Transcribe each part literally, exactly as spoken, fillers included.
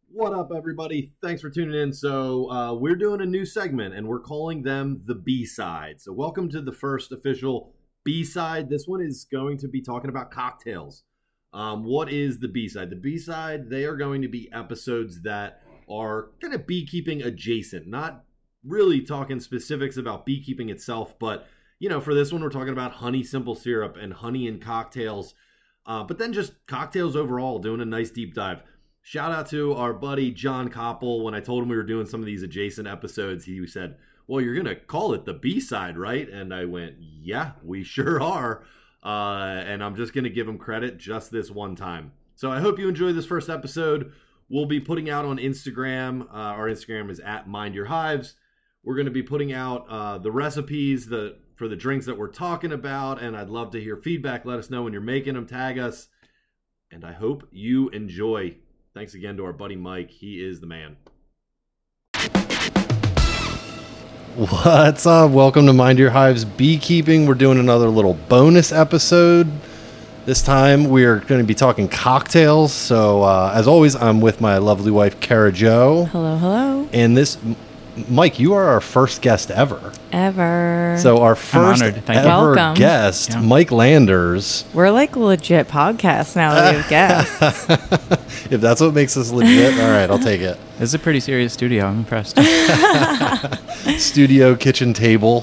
What up, everybody? Thanks for tuning in. So uh, we're doing a new segment, and we're calling them the B-Side. So welcome to the first official B-Side. This one is going to be talking about cocktails. Um, what is the B-Side? The B-Side, they are going to be episodes that are kind of beekeeping adjacent. Not really talking specifics about beekeeping itself, but, you know, for this one, we're talking about honey simple syrup and honey in cocktails. Uh, but then just cocktails overall, doing a nice deep dive. Shout out to our buddy John Koppel. When I told him we were doing some of these adjacent episodes, he said, well, you're going to call it the B-Side, right? And I went, yeah, we sure are. Uh, and I'm just going to give him credit just this one time. So I hope you enjoy this first episode. We'll be putting out on Instagram. Uh, our Instagram is at Mind Your Hives. We're going to be putting out uh, the recipes the, for the drinks that we're talking about. And I'd love to hear feedback. Let us know when you're making them. Tag us. And I hope you enjoy. Thanks again to our buddy Mike. He is the man. What's up? Welcome to Mind Your Hives Beekeeping. We're doing another little bonus episode. This time we are going to be talking cocktails. So uh, as always, I'm with my lovely wife, Kara Jo. Hello, hello. And this, Mike, you are our first guest ever. Ever. So our first ever Welcome. guest, Yeah. Mike Landers. We're like a legit podcast now that we have guests. If that's what makes us legit, all right, I'll take it. This is a pretty serious studio. I'm impressed. Studio, kitchen table.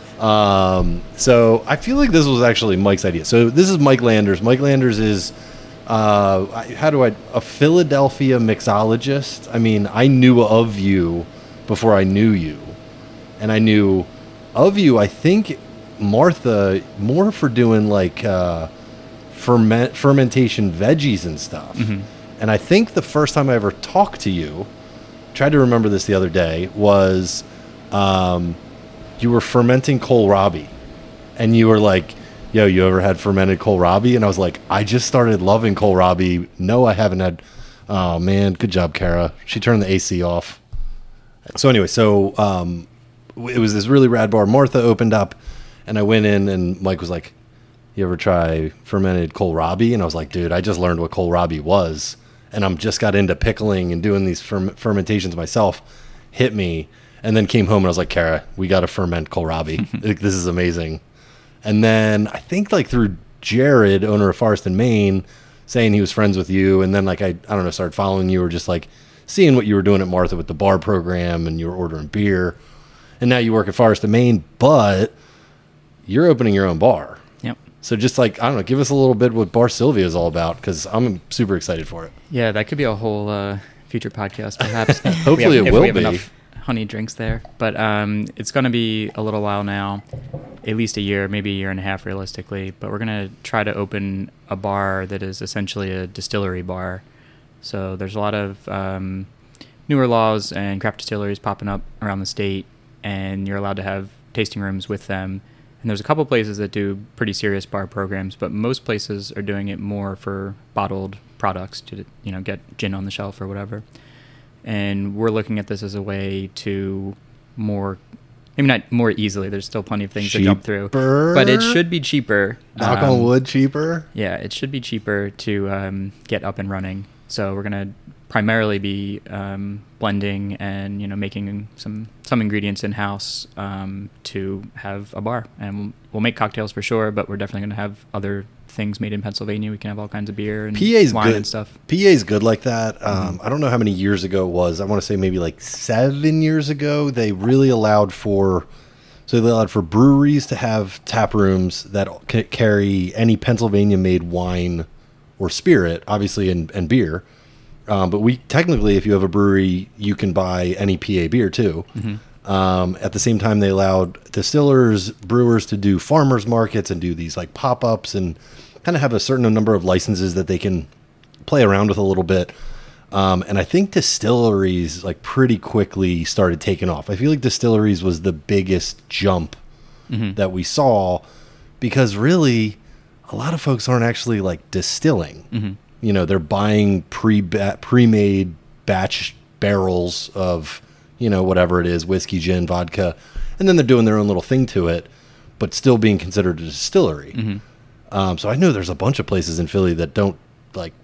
Um, so I feel like this was actually Mike's idea. So this is Mike Landers. Mike Landers is, uh, how do I, a Philadelphia mixologist. I mean, I knew of you before I knew you. And I knew of you, I think, Martha, more for doing like uh, ferment fermentation veggies and stuff. Mm-hmm. And I think the first time I ever talked to you, tried to remember this the other day, was um, you were fermenting kohlrabi. And you were like, yo, you ever had fermented kohlrabi? And I was like, I just started loving kohlrabi. No, I haven't had. Oh, man. Good job, Kara. She turned the A C off. So anyway, so um, it was this really rad bar. Martha opened up, and I went in, and Mike was like, you ever try fermented kohlrabi? And I was like, dude, I just learned what kohlrabi was. And I'm just got into pickling and doing these ferm- fermentations myself. Hit me, and then came home and I was like, Kara, we got to ferment kohlrabi. Like, this is amazing. And then I think like through Jared, owner of Forest and Maine, saying he was friends with you, and then like I I don't know, started following you or just like seeing what you were doing at Martha with the bar program, and you were ordering beer, and now you work at Forest and Maine, but you're opening your own bar. Yep. So just like, I don't know, give us a little bit what Bar Sylvia is all about, because I'm super excited for it. Yeah, that could be a whole uh, future podcast, perhaps. Hopefully have, it if will we have be. Enough honey drinks there. But um, it's going to be a little while now, at least a year, maybe a year and a half realistically. But we're going to try to open a bar that is essentially a distillery bar. So there's a lot of um, newer laws and craft distilleries popping up around the state, and you're allowed to have tasting rooms with them. And there's a couple places that do pretty serious bar programs, but most places are doing it more for bottled products to, you know, get gin on the shelf or whatever. And we're looking at this as a way to more, maybe not more easily. There's still plenty of things Cheaper? to jump through, but it should be cheaper. Knock um, on wood, cheaper. Yeah, it should be cheaper to um, get up and running. So we're gonna primarily be um, blending and, you know, making some some ingredients in house um, to have a bar, and we'll, we'll make cocktails for sure. But we're definitely gonna have other things made in Pennsylvania. We can have all kinds of beer and P A's wine good. and stuff. P A's good like that. Um, Mm-hmm. I don't know how many years ago it was. I want to say maybe like seven years ago. They really allowed for, so they allowed for breweries to have tap rooms that c- carry any Pennsylvania-made wine or spirit, obviously, and, and beer. Um, but we technically, if you have a brewery, you can buy any P A beer too. Mm-hmm. Um, at the same time, they allowed distillers, brewers to do farmers markets and do these like pop-ups and kind of have a certain number of licenses that they can play around with a little bit. Um, and I think distilleries like pretty quickly started taking off. I feel like distilleries was the biggest jump mm-hmm. that we saw, because really a lot of folks aren't actually like distilling. Mm-hmm. You know, they're buying pre pre-made batch barrels of, you know, whatever it is, whiskey, gin, vodka, and then they're doing their own little thing to it, but still being considered a distillery. Mm-hmm. Um, so I know there's a bunch of places in Philly that don't like ha-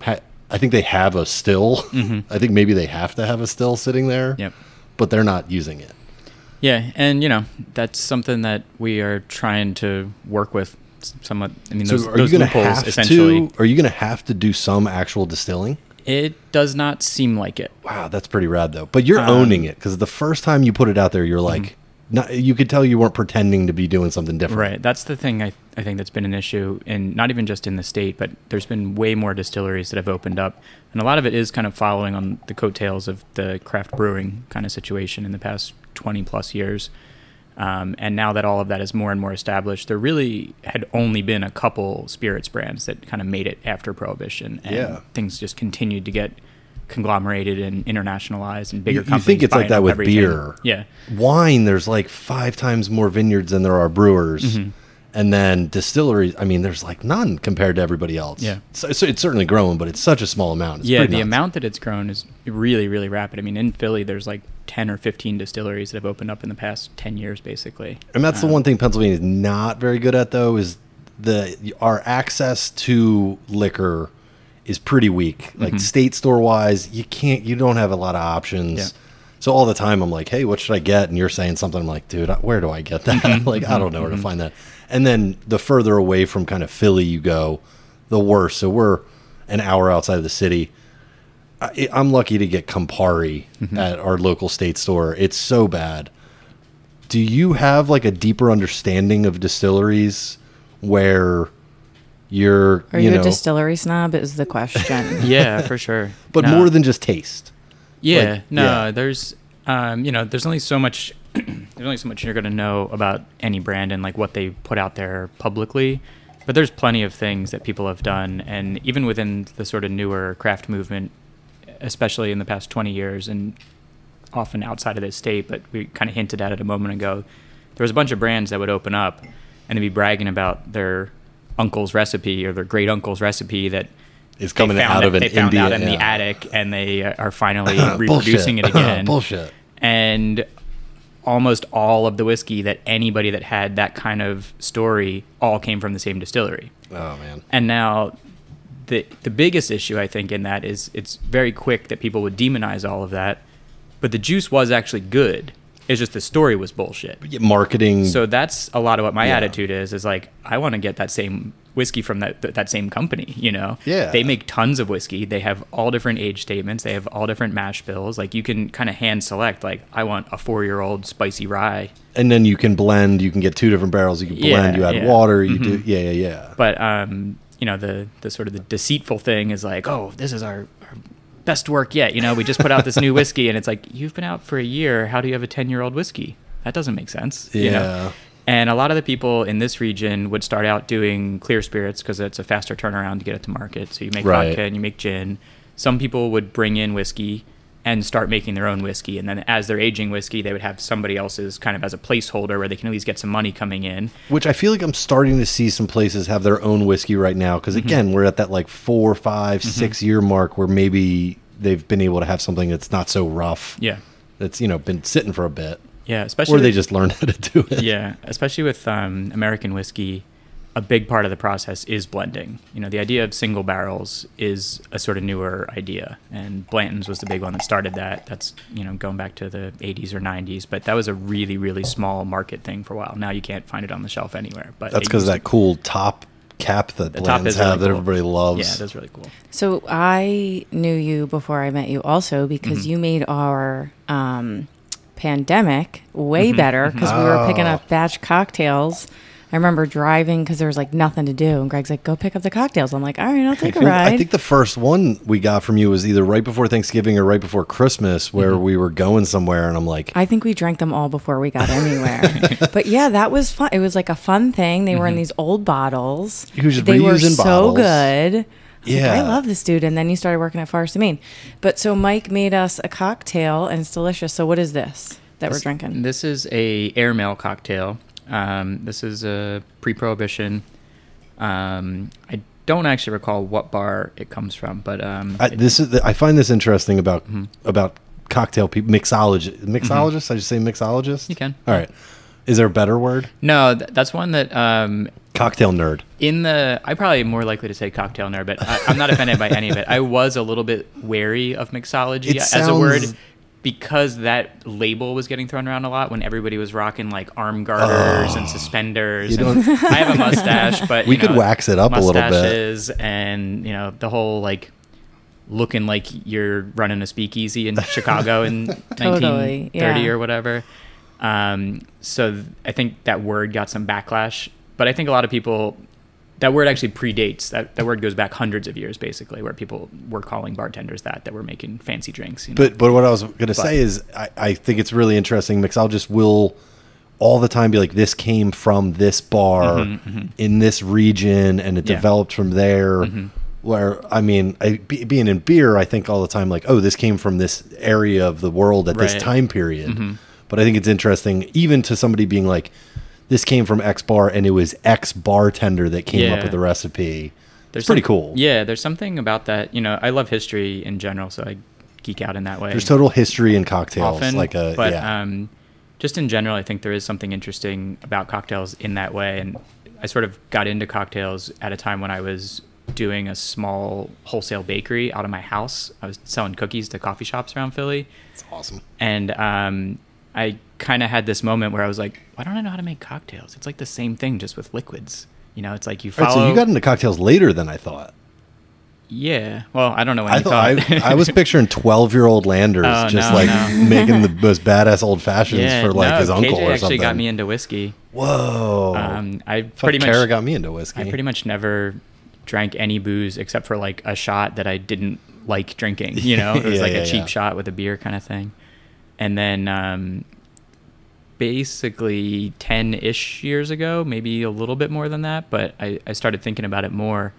I think they have a still. Mm-hmm. I think maybe they have to have a still sitting there. Yep. But they're not using it. Yeah, and you know that's something that we are trying to work with somewhat. I mean, those, so are those you going to loopholes have essentially. to? Are you going to have to do some actual distilling? It does not seem like it. Wow, that's pretty rad though. But you're Um, owning it because the first time you put it out there, you're like, Mm-hmm. not, you could tell you weren't pretending to be doing something different. Right. That's the thing I, I think that's been an issue, and not even just in the state, but there's been way more distilleries that have opened up. And a lot of it is kind of following on the coattails of the craft brewing kind of situation in the past twenty plus years. Um, and now that all of that is more and more established, there really had only been a couple spirits brands that kind of made it after Prohibition. And Yeah. things just continued to get conglomerated and internationalized, and bigger You, you companies think it's like buying that up with everything. beer. Yeah. Wine, there's like five times more vineyards than there are brewers. Mm-hmm. And then distilleries, I mean, there's like none compared to everybody else. Yeah. So, so it's certainly growing, but it's such a small amount. It's Yeah, pretty the nuts. amount that it's grown is really, really rapid. I mean, in Philly, there's like ten or fifteen distilleries that have opened up in the past ten years, basically. And that's the Um, one thing Pennsylvania is not very good at, though, is the our access to liquor is pretty weak. Like Mm-hmm. state store wise, you can't, you don't have a lot of options. Yeah. So all the time I'm like, hey, what should I get? And you're saying something. I'm like, dude, where do I get that? Mm-hmm. like, I don't know where to find that. And then the further away from kind of Philly you go, the worse. So we're an hour outside of the city. I, I'm lucky to get Campari Mm-hmm. at our local state store. It's so bad. Do you have like a deeper understanding of distilleries where you're, Are you you know, a distillery snob? Is the question. Yeah, for sure. but No. more than just taste? Yeah, Like, no, yeah. there's, um, you know, there's only so much, there's only so much you're going to know about any brand and like what they put out there publicly. But there's plenty of things that people have done, and even within the sort of newer craft movement, especially in the past twenty years, and often outside of this state. But we kind of hinted at it a moment ago. There was a bunch of brands that would open up and they'd be bragging about their uncle's recipe or their great uncle's recipe that It's coming they found out it- of an they found India, out in the yeah. attic, and they uh, are finally Bullshit. reproducing it again. Bullshit. And almost all of the whiskey that anybody that had that kind of story all came from the same distillery. Oh man. And now the the biggest issue I think in that is it's very quick that people would demonize all of that, but the juice was actually good. It's just the story was bullshit. Yeah, marketing. So that's a lot of what my Yeah. attitude is, is like, I want to get that same whiskey from that th- that same company, you know? Yeah. They make tons of whiskey. They have all different age statements. They have all different mash bills. Like, you can kind of hand select, like, I want a four-year-old spicy rye. and then you can blend. You can get two different barrels. You can blend. Yeah, you add yeah. water. You do. Mm-hmm. Yeah, yeah, yeah. But, um, you know, the, the sort of the deceitful thing is like, oh, this is our, our best work yet. You know, we just put out this new whiskey, and it's like, you've been out for a year. How do you have a ten-year-old whiskey? That doesn't make sense. Yeah. You know? And a lot of the people in this region would start out doing clear spirits because it's a faster turnaround to get it to market. So you make Right. vodka and you make gin. Some people would bring in whiskey and start making their own whiskey. And then as they're aging whiskey, they would have somebody else's kind of as a placeholder where they can at least get some money coming in. Which I feel like I'm starting to see some places have their own whiskey right now. Because Mm-hmm. again, we're at that like four, five, six year mark where maybe they've been able to have something that's not so rough. Yeah. That's, you know, been sitting for a bit. Yeah. Especially Or they with- just learned how to do it. Yeah, especially with um, American whiskey, a big part of the process is blending. You know, the idea of single barrels is a sort of newer idea, and Blanton's was the big one that started that. That's, you know, going back to the eighties or nineties, but that was a really, really small market thing for a while. Now you can't find it on the shelf anywhere. But That's it because used that cool top cap that The top Bland's is really have that cool. everybody to- loves. Yeah, that's really cool. So I knew you before I met you also because Mm-hmm. you made our um, pandemic way Mm-hmm. better because we were picking up batch cocktails. I remember driving because there was like nothing to do, and Greg's like, "Go pick up the cocktails." I'm like, "All right, I'll take a Well, ride." I think the first one we got from you was either right before Thanksgiving or right before Christmas, where Mm-hmm. we were going somewhere, and I'm like, I think we drank them all before we got anywhere. But yeah, that was fun. It was like a fun thing. They were in these old bottles. You were just they were reusing so bottles. good. I was like, Yeah. I love this dude. And then you started working at Forest and Maine. But so Mike made us a cocktail, and it's delicious. So what is this that we're drinking? This is a airmail cocktail. Um, this is a pre-prohibition. Um, I don't actually recall what bar it comes from, but um, I, this is. I find this interesting about Mm-hmm. about cocktail people, mixologists. Mixologists, I just say mixologists. You can. All right. Is there a better word? No, th- that's one that um, Cocktail nerd. in the I'm probably more likely to say cocktail nerd, but I, I'm not offended by any of it. I was a little bit wary of mixology It as sounds- a word because that label was getting thrown around a lot when everybody was rocking like arm garters and suspenders. You And don't- I have a mustache, but We you could know, wax it up a little bit. mustaches and you know the whole like looking like you're running a speakeasy in Chicago in Totally, nineteen thirty yeah. or whatever. Um, so th- I think that word got some backlash, but I think a lot of people, that word actually predates, that, that word goes back hundreds of years basically, where people were calling bartenders that, that were making fancy drinks. You know? But but what I was going to say is I, I think it's really interesting. Mixologists will all the time be like, this came from this bar in this region and it Mm-hmm, Yeah. developed from there. Where, I mean, I, be, being in beer, I think all the time like, oh, this came from this area of the world at this Right. time period. But I think it's interesting, even to somebody being like, this came from X bar and it was X bartender that came up Yeah. with the recipe. There's It's pretty some- cool. Yeah, there's something about that. You know, I love history in general, so I geek out in that way. There's total history in cocktails. often, like a, but yeah. um, just in general, I think there is something interesting about cocktails in that way. And I sort of got into cocktails at a time when I was doing a small wholesale bakery out of my house. I was selling cookies to coffee shops around Philly. It's awesome. And um, I kind of had this moment where I was like, why don't I know how to make cocktails? It's like the same thing, just with liquids. You know, it's like you All follow. right, so you got into cocktails later than I thought. Yeah. Well, I don't know when I you thought thought. I, I was picturing twelve-year-old Landers Oh, just no, like no. making the most badass old fashions yeah, for like no, his uncle K J or actually something. got me into whiskey. Whoa! Um, I Fuck, pretty much Kara got me into whiskey. I pretty much never drank any booze except for like a shot that I didn't like drinking. You know, it was Yeah, like yeah, a cheap yeah. shot with a beer kind of thing. And then um, basically ten-ish years ago, maybe a little bit more than that, but I, I started thinking about it more.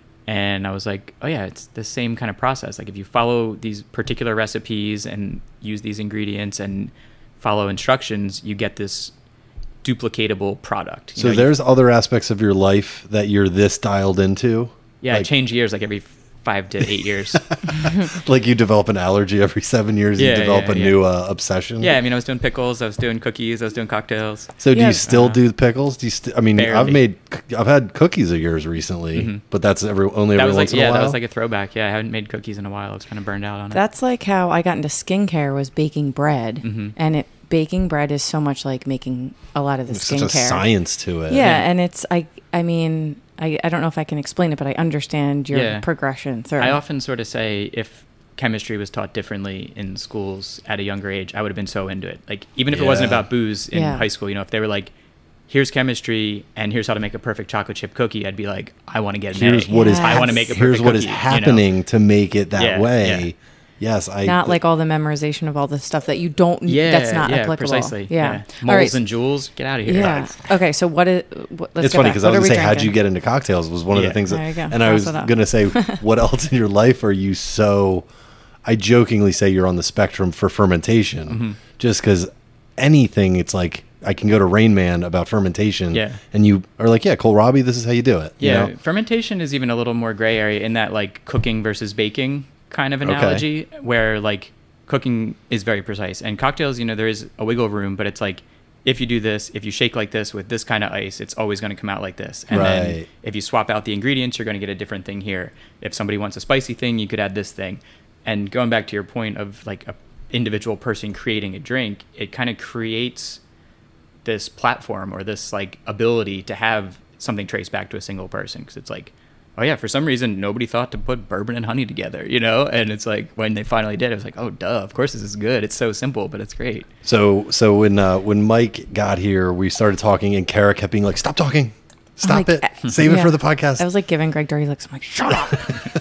And I was like, oh yeah, it's the same kind of process. Like if you follow these particular recipes and use these ingredients and follow instructions, you get this duplicatable product. You So know, you- there's other aspects of your life that you're this dialed into. yeah, I like, change years like every five to eight years. like you develop an allergy every seven years. Yeah, you develop yeah, a yeah. new uh, obsession. Yeah, I mean, I was doing pickles, I was doing cookies, I was doing cocktails. So do Yeah. you still Uh, do pickles? Do you? St- I mean, I've barely. made, I've had cookies of yours recently, but that's every only That every was like, once in yeah, a while. that was like a throwback. Yeah, I haven't made cookies in a while. I was kind of burned out on it. That's like how I got into skincare was baking bread, Mm-hmm. and it baking bread is so much like making a lot of the There's skincare. such a science to it. Yeah, Yeah. and it's I I mean I, I don't know if I can explain it, but I understand your Yeah. progression through. I often sort of say if chemistry was taught differently in schools at a younger age, I would have been so into it. Like, even if it wasn't Yeah. about booze in Yeah. high school, you know, if they were like, here's chemistry and here's how to make a perfect chocolate chip cookie, I'd be like, I want to get an Here's A. what is. Yeah. I hap- want to make a perfect Here's what is cookie, you know? happening to make it that Yeah, way. yeah. Yes, I. not like all the memorization of all the stuff that you don't. Yeah, that's not yeah, applicable. precisely. Yeah. Moles All right. and jewels, get out of here. Yeah. Okay. So what is? What, let's It's go funny back. because I What was are going we to say, how'd drinking? you get into cocktails was one of Yeah. the things that, There you go. and I Pass was it up. going to say, what else in your life are you so, I jokingly say you're on the spectrum for fermentation, Mm-hmm. just because anything, it's like, I can go to Rain Man about fermentation, Yeah. and you are like, yeah, kohlrabi, this is how you do it. you Yeah, know? fermentation is even a little more gray area in that like cooking versus baking kind of Okay. analogy, where like cooking is very precise, and cocktails, you know, there is a wiggle room, but it's like if you do this, if you shake like this with this kind of ice, it's always going to come out like this. And then Right. if you swap out the ingredients, you're going to get a different thing here. If somebody wants a spicy thing, you could add this thing. And going back to your point of like a individual person creating a drink, it kind of creates this platform or this like ability to have something traced back to a single person, because it's like, oh yeah, for some reason nobody thought to put bourbon and honey together, you know? And it's like when they finally did, it was like, oh duh, of course this is good. It's so simple, but it's great. So, so when, uh, when Mike got here, we started talking, and Kara kept being like, stop talking. Stop like, it. uh, Save it yeah. for the podcast. I was like giving Greg dirty looks. I'm like, shut up.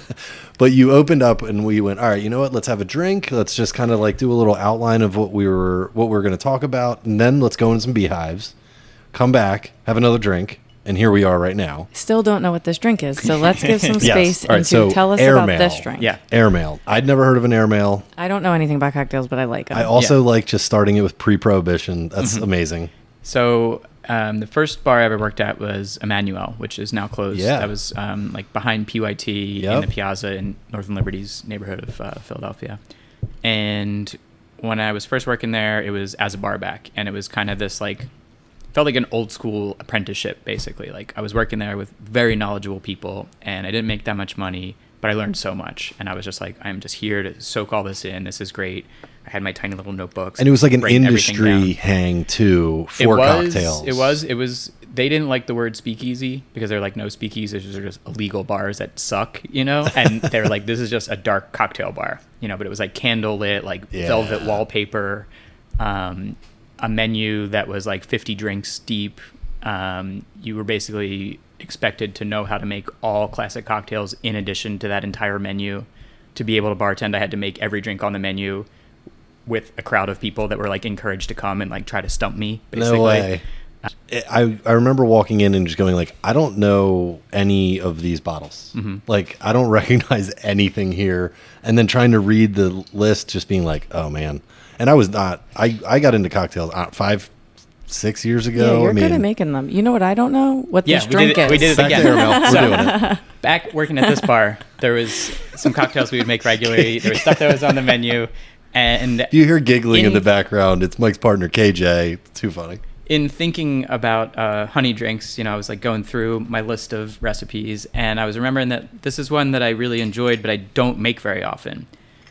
But you opened up and we went, all right, you know what? Let's have a drink. Let's just kind of like do a little outline of what we were what we were going to talk about, and then let's go into some beehives. Come back, have another drink, and here we are right now. Still don't know what this drink is, so let's give some Yes. space All right, and so to tell us air about mail. this drink. Yeah. Airmail. I'd never heard of an airmail. I don't know anything about cocktails, but I like them. I also like just starting it with pre-prohibition. That's Mm-hmm. amazing. So um, the first bar I ever worked at was Emmanuel, which is now closed. Yeah. That was um, like behind P Y T Yep. in the Piazza in Northern Liberty's neighborhood of uh, Philadelphia. And when I was first working there, it was as a bar back, and it was kind of this like felt like an old school apprenticeship, basically. Like I was working there with very knowledgeable people, and I didn't make that much money, but I learned so much. And I was just like, I'm just here to soak all this in. This is great. I had my tiny little notebooks. And it was like an write everything down. industry hang too for It was, cocktails. It was. It was. They didn't like the word speakeasy because they're like, no, speakeasies are just illegal bars that suck, you know? And they were like, this is just a dark cocktail bar, you know? But it was like candle lit, like Yeah. velvet wallpaper, um, a menu that was like fifty drinks deep. Um, you were basically expected to know how to make all classic cocktails in addition to that entire menu. To be able to bartend, I had to make every drink on the menu with a crowd of people that were like encouraged to come and like try to stump me, basically. No way. I, I remember walking in and just going like, I don't know any of these bottles. Mm-hmm. Like, I don't recognize anything here. And then trying to read the list, just being like, oh man. And I was not, I, I got into cocktails uh, five, six years ago. Yeah, you're I mean, good at making them. You know what I don't know? What Yeah, this we drink did it- is. we did it back again. there, Mel. We're So- doing it. Back working at this bar, there was some cocktails we would make regularly. There was stuff that was on the menu. And If you hear giggling in, In- the background, it's Mike's partner, K J. It's too funny. in thinking about uh, honey drinks, you know, I was like going through my list of recipes, and I was remembering that this is one that I really enjoyed, but I don't make very often.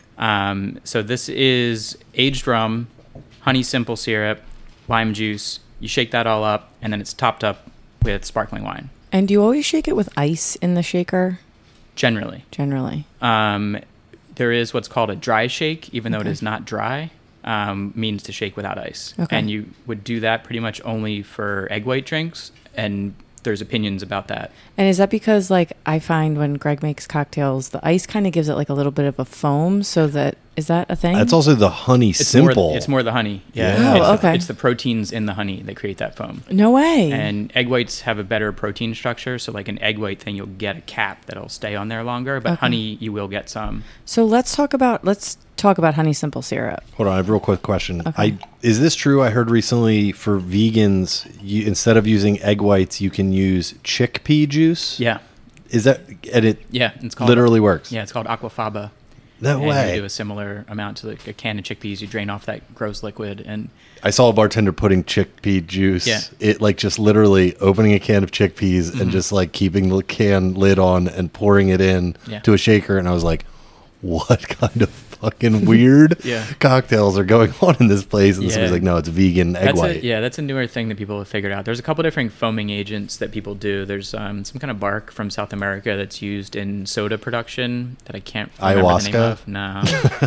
Um, so this is aged rum, honey simple syrup, lime juice. You shake that all up, and then it's topped up with sparkling wine, And do you always shake it with ice in the shaker? generally. Generally. Um, there is what's called a dry shake, even though it Okay. is not dry, um, means to shake without ice. Okay. And you would do that pretty much only for egg white drinks, and there's opinions about that. And is that because, like, I find when Greg makes cocktails, the ice kind of gives it like a little bit of a foam, so that is that a thing? That's also the honey It's simple. More, it's more the honey. Yeah. Yeah. Oh, it's, the, okay. it's the proteins in the honey that create that foam. No way. And egg whites have a better protein structure, so like an egg white thing, you'll get a cap that'll stay on there longer, but Okay. honey, you will get some. So let's talk about let's talk about honey simple syrup. Hold on, I have a real quick question. Okay. I is this true? I heard recently for vegans, you, instead of using egg whites, you can use chickpea juice. Yeah. Is that and it Yeah. It's called literally works? Yeah, it's called aquafaba. No and way. you do a similar amount to like a can of chickpeas. You drain off that gross liquid, and I saw a bartender putting chickpea juice. Yeah. It like just literally opening a can of chickpeas and just like keeping the can lid on and pouring it in Yeah. to a shaker. And I was like, what kind of fucking weird Yeah. cocktails are going on in this place? And Yeah. somebody's like, no, it's vegan egg that's white. a, yeah, that's a newer thing that people have figured out. There's a couple different foaming agents that people do. There's um, some kind of bark from South America that's used in soda production that I can't remember the name Ayahuasca? of. No.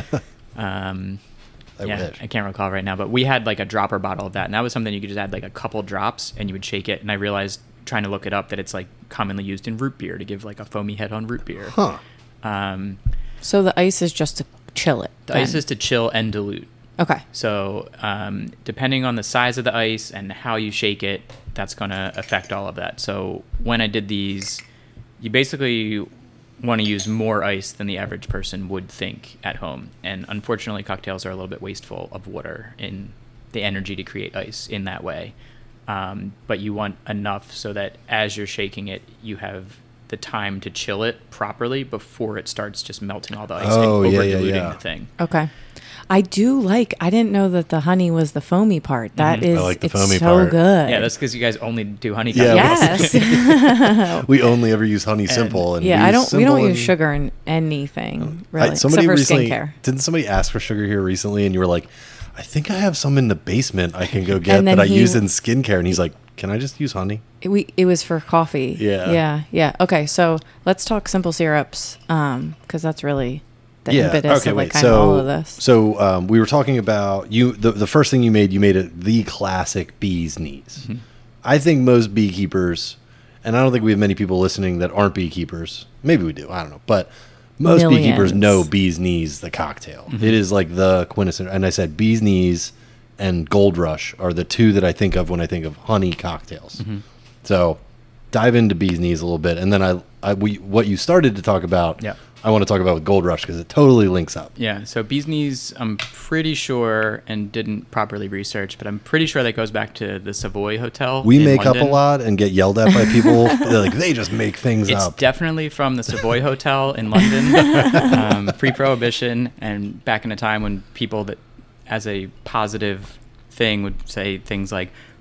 um, I yeah, wish. I can't recall right now, but we had like a dropper bottle of that, and that was something you could just add like a couple drops, and you would shake it. And I realized trying to look it up that it's like commonly used in root beer to give like a foamy head on root beer. Huh. Um, So the ice is just to chill it. the then. ice is to chill and dilute. Okay. So, um, depending on the size of the ice and how you shake it, that's going to affect all of that. So, when I did these, you basically want to use more ice than the average person would think at home. And unfortunately, cocktails are a little bit wasteful of water in the energy to create ice in that way. Um, but you want enough so that as you're shaking it, you have the time to chill it properly before it starts just melting all the ice Oh, and yeah, over yeah, diluting yeah. the thing. Okay. I do like. I didn't know that the honey was the foamy part. That is, I like the it's foamy so part. good. Yeah, that's because you guys only do honey Yeah, cocktails. Yes. We only ever use honey simple. And yeah, we I don't. We don't simple use and- sugar in anything really, I, somebody except for recently skincare. didn't somebody ask for sugar here recently, and you were like, "I think I have some in the basement I can go get And then that I he- use in skincare." And he's like, "Can I just use honey?" It, we it was for coffee. Yeah. Yeah. Yeah. Okay. So let's talk simple syrups, um, because that's really the impetus of like kind so of all of this. so um, we were talking about you. The, the first thing you made, you made a, the classic bee's knees. Mm-hmm. I think most beekeepers, and I don't think we have many people listening that aren't beekeepers. Maybe we do. I don't know, but most beekeepers Millions. know bee's knees, the cocktail. Mm-hmm. It is like the quintessential. And I said bee's knees and Gold Rush are the two that I think of when I think of honey cocktails. Mm-hmm. So dive into bee's knees a little bit, and then I, I we what you started to talk about. Yeah. I want to talk about with Gold Rush because it totally links up. Yeah, so bee's knees, I'm pretty sure, and didn't properly research, but I'm pretty sure that goes back to the Savoy Hotel. We in make London. up a lot and get yelled at by people. They're like, they just make things It's up. definitely from the Savoy Hotel in London, um, pre-prohibition, and back in a time when people that, as a positive thing, would say things like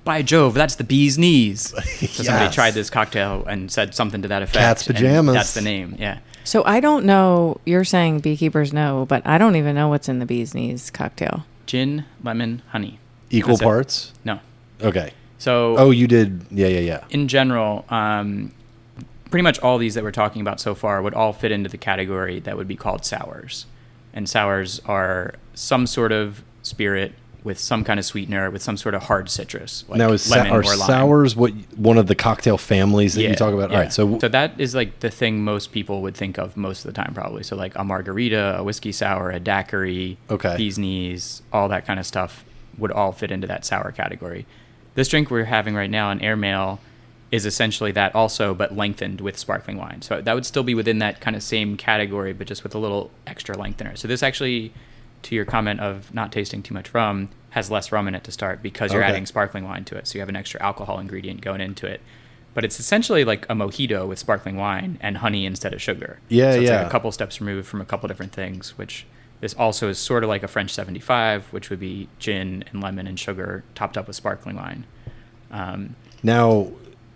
by Jove, that's the bee's knees. So somebody Yes. tried this cocktail and said something to that effect. Cat's and pajamas. That's the name. Yeah. So I don't know. You're saying beekeepers know, but I don't even know what's in the bee's knees cocktail. Gin, lemon, honey. Equal That's it. parts? No. Okay. So Oh, you did. Yeah, yeah, yeah. in general, um, pretty much all these that we're talking about so far would all fit into the category that would be called sours. And sours are some sort of spirit with some kind of sweetener, with some sort of hard citrus, like Now, is sa- lemon are or lime. sours what one of the cocktail families that you talk about? yeah. All right, so, so that is like the thing most people would think of most of the time, probably. So like a margarita, a whiskey sour, a daiquiri, Okay. bee's knees, all that kind of stuff would all fit into that sour category. This drink we're having right now, an airmail, is essentially that also, but lengthened with sparkling wine. So that would still be within that kind of same category, but just with a little extra lengthener. So this actually, to your comment of not tasting too much rum, has less rum in it to start because you're Okay. adding sparkling wine to it. So you have an extra alcohol ingredient going into it. But it's essentially like a mojito with sparkling wine and honey instead of sugar. Yeah, so it's yeah. like a couple steps removed from a couple different things, which this also is sort of like a French seventy-five, which would be gin and lemon and sugar topped up with sparkling wine. Um, now,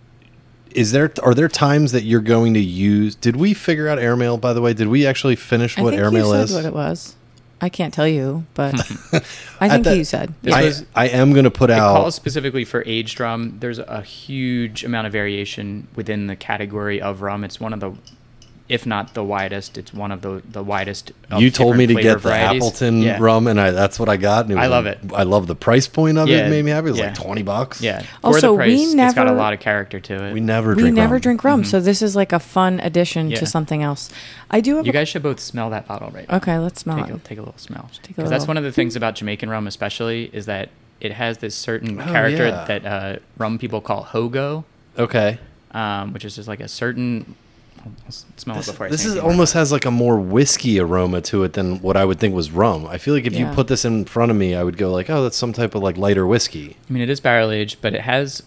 is there are there times that you're going to use? Did we figure out airmail? By the way, did we actually finish what I think airmail you said is? what it was. I can't tell you, but I At think the- you said. This I, was- I am going to put It out. calls specifically for aged rum. There's a huge amount of variation within the category of rum. It's one of the, if not the widest, it's one of the the widest. Of You told me to different get flavor the varieties. Appleton Yeah. rum, and I that's what I got. And it I was love a- it. I love the price point of it. Yeah, It made me happy. It was yeah. like twenty bucks. Yeah. For Also, the we price, it's got a never- lot of character to it. we never We drink. never rum. drink rum, so this is like a fun addition Yeah. to something else. I do have. You a, guys should both smell that bottle right now. okay, let's smell Take a, it. take a little smell. Take a Because that's little. one of the things about Jamaican rum, especially, is that it has this certain Oh, character yeah. that uh, rum people call hogo, Okay. um, which is just like a certain. I'll s- smell This, it before I this say is anything more. almost has like a more whiskey aroma to it than what I would think was rum. I feel like if you Yeah. put this in front of me, I would go like, oh, that's some type of like lighter whiskey. I mean, it is barrel aged, but it has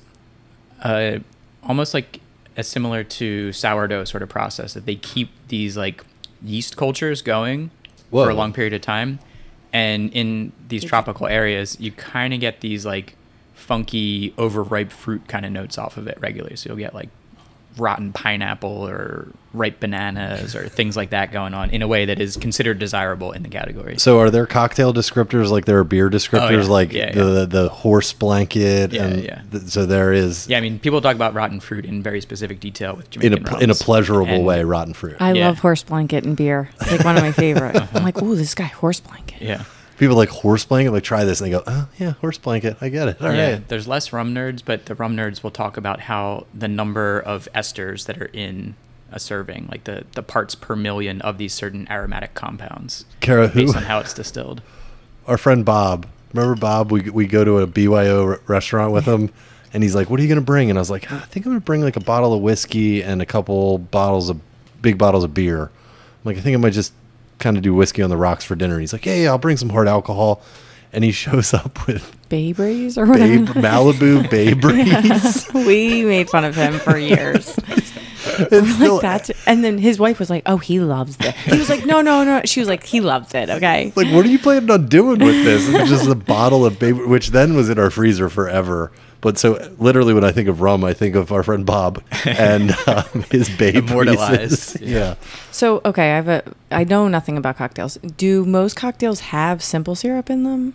uh, almost like a similar to sourdough sort of process that they keep these like yeast cultures going Whoa. for a long period of time. And in these tropical areas, you kind of get these like funky, overripe fruit kind of notes off of it regularly. So you'll get like rotten pineapple or ripe bananas or things like that going on in a way that is considered desirable in the category. So are there cocktail descriptors like there are beer descriptors Oh, yeah. like Yeah, the, yeah. the the horse blanket Yeah, and yeah. th- so there is Yeah, I mean, people talk about rotten fruit in very specific detail with in a Jamaican pl- in a rums. pleasurable And- way rotten fruit. I Yeah. love horse blanket and beer. It's like one of my favorite. I'm like, ooh, this guy horse blanket. Yeah. People like horse blanket like try this and they go, oh yeah, horse blanket, I get it. All right. Yeah, there's less rum nerds, but the rum nerds will talk about how the number of esters that are in a serving, like the, the parts per million of these certain aromatic compounds, Kara, who based on how it's distilled. our friend Bob. Remember Bob? We we go to a B Y O re- restaurant with him, and he's like, "What are you gonna bring?" And I was like, "I think I'm gonna bring like a bottle of whiskey and a couple bottles of big bottles of beer." I'm like, "I think I might just kind of do whiskey on the rocks for dinner." And he's like, "Yeah, yeah, I'll bring some hard alcohol." And he shows up with Bay Breeze or whatever. Babe, Malibu Bay Breeze. We made fun of him for years. It's still- Like that. And then his wife was like, oh, he loves it. He was like, no, no, no. She was like, he loves it. Okay. Like, what are you planning on doing with this? It's just a bottle of baby, which then was in our freezer forever. But so literally, when I think of rum, I think of our friend Bob and um, his baby. Immortalized, Yeah. yeah. So, okay, I have a, I know nothing about cocktails. Do most cocktails have simple syrup in them?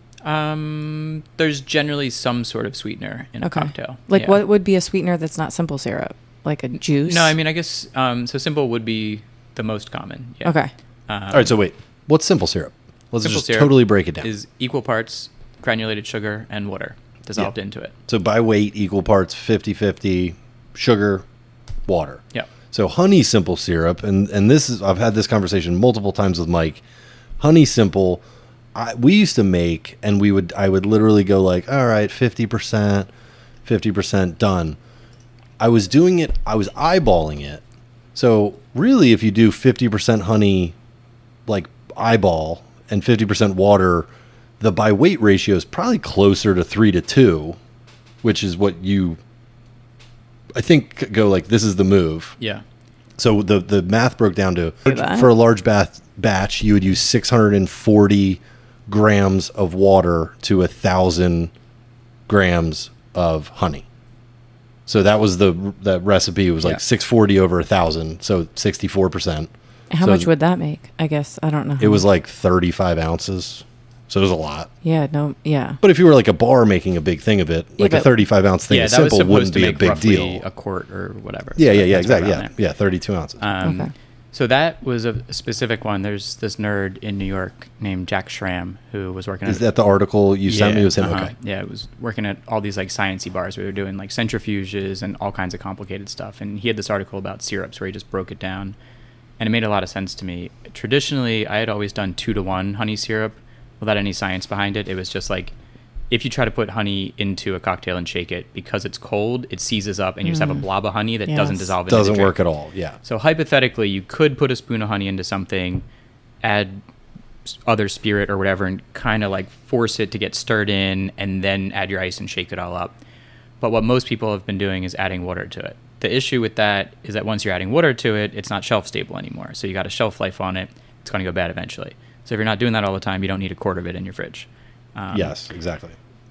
Um, there's generally some sort of sweetener in a Okay. cocktail. Like, Yeah. what would be a sweetener that's not simple syrup? Like a juice? No, I mean, I guess um, so. Simple would be the most common. Yeah. Okay. Um, All right. So wait, what's simple syrup? Let's Simple just syrup totally break it down. is equal parts granulated sugar and water dissolved Yeah. into it. So by weight, equal parts fifty-fifty sugar, water. Yeah. So honey simple syrup, and and this is I've had this conversation multiple times with Mike. Honey simple, I, we used to make, and we would I would literally go like, all right, fifty percent, fifty percent done. I was doing it. I was eyeballing it. So really, if you do fifty percent honey, like eyeball, and fifty percent water, the by weight ratio is probably closer to three to two, which is what you, I think, go like this is the move. Yeah. So the the math broke down to that. for a large bath batch, you would use six hundred forty grams of water to a thousand grams of honey. So that was the that recipe. It was like Yeah. six forty over a thousand, so sixty-four percent. How So much would that make? I guess I don't know. It was like thirty-five ounces, so it was a lot. yeah, no, yeah. But if you were like a bar making a big thing of it, like a but- thirty-five ounce thing yeah, of that was simple supposed wouldn't to be a make big roughly deal. a quart or whatever. Yeah, So yeah, yeah, that's right exactly. around Yeah, there. yeah, thirty-two ounces. Um, Okay. So that was a specific one. There's this nerd in New York named Jack Schramm who was working Is at that the article you sent me? It was him. uh-huh. Okay. Yeah, it was working at all these like sciencey bars where they were doing like centrifuges and all kinds of complicated stuff. And he had this article about syrups where he just broke it down, and it made a lot of sense to me. Traditionally, I had always done two to one honey syrup without any science behind it. It was just like if you try to put honey into a cocktail and shake it, because it's cold, it seizes up and you just have a blob of honey that doesn't Yes. dissolve into the Doesn't drink. work at all. Yeah. So hypothetically, you could put a spoon of honey into something, add s- other spirit or whatever, and kind of like force it to get stirred in, and then add your ice and shake it all up. But what most people have been doing is adding water to it. The issue with that is that once you're adding water to it, it's not shelf stable anymore. So you got a shelf life on it. It's going to go bad eventually. So if you're not doing that all the time, you don't need a quart of it in your fridge. Um, Yes, exactly.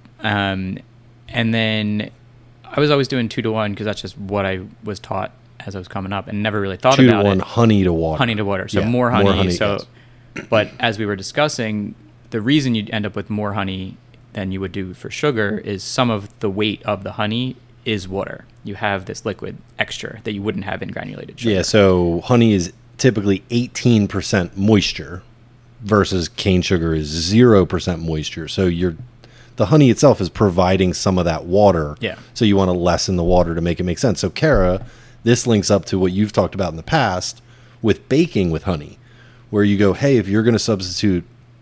um, and then I was always doing two to one because that's just what I was taught as I was coming up, and never really thought Two to about one, it. honey to water. Honey to water, so Yeah, more honey. so, yes. but as we were discussing, the reason you'd end up with more honey than you would do for sugar is some of the weight of the honey is water. You have this liquid extra that you wouldn't have in granulated sugar. Yeah, so honey is typically eighteen percent moisture versus cane sugar is zero percent moisture. So you're the honey itself is providing some of that water. Yeah. So you want to lessen the water to make it make sense. So Kara, this links up to what you've talked about in the past with baking with honey, where you go, hey, if you're going to substitute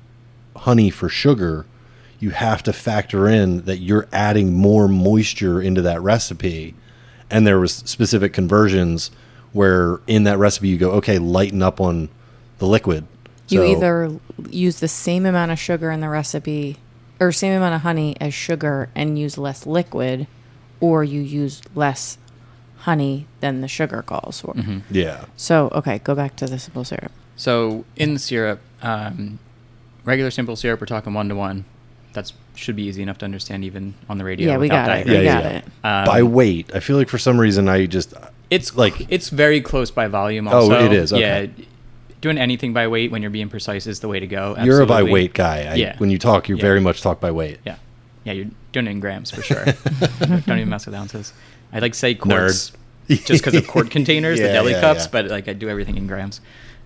honey for sugar, you have to factor in that you're adding more moisture into that recipe. And there was specific conversions where in that recipe you go, okay, lighten up on the liquid. You So- either use the same amount of sugar in the recipe or same amount of honey as sugar and use less liquid, or you use less honey than the sugar calls for. Mm-hmm. Yeah. So, okay, go back to the simple syrup. So in the syrup, um, regular simple syrup, we're talking one to one. That should be easy enough to understand even on the radio. Yeah, we without got it. diagrams. We Yeah, got yeah. it. Um, By weight, I feel like for some reason I just It's like- like it's very close by volume. Oh, Also, it is, okay. Yeah, doing anything by weight when you're being precise is the way to go. you're a by Absolutely. weight guy. I, Yeah. When you talk, you Yeah. very much talk by weight. Yeah, yeah, you're doing it in grams for sure. Don't even mess with ounces. I like to say quarts Nerd. just because of quart containers, Yeah, the deli yeah, cups, yeah. but like I do everything in grams.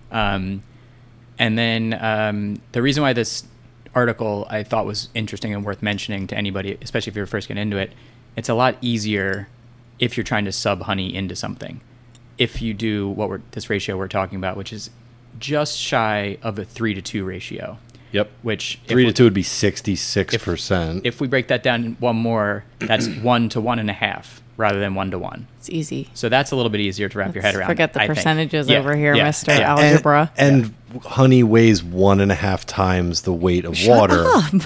Um, and then um, the reason why this article I thought was interesting and worth mentioning to anybody, especially if you're first getting into it, it's a lot easier if you're trying to sub honey into something. If you do what we're this ratio we're talking about, which is just shy of a three to two ratio, Yep. which if Three to we- two would be sixty-six percent. if we break that down one more, that's one to one and a half rather than one to one. It's easy. So that's a little bit easier to wrap your head Let's around. forget the I think. percentages Yeah, over here, yeah, Mister yeah. Algebra. And, and honey weighs one and a half times the weight of water.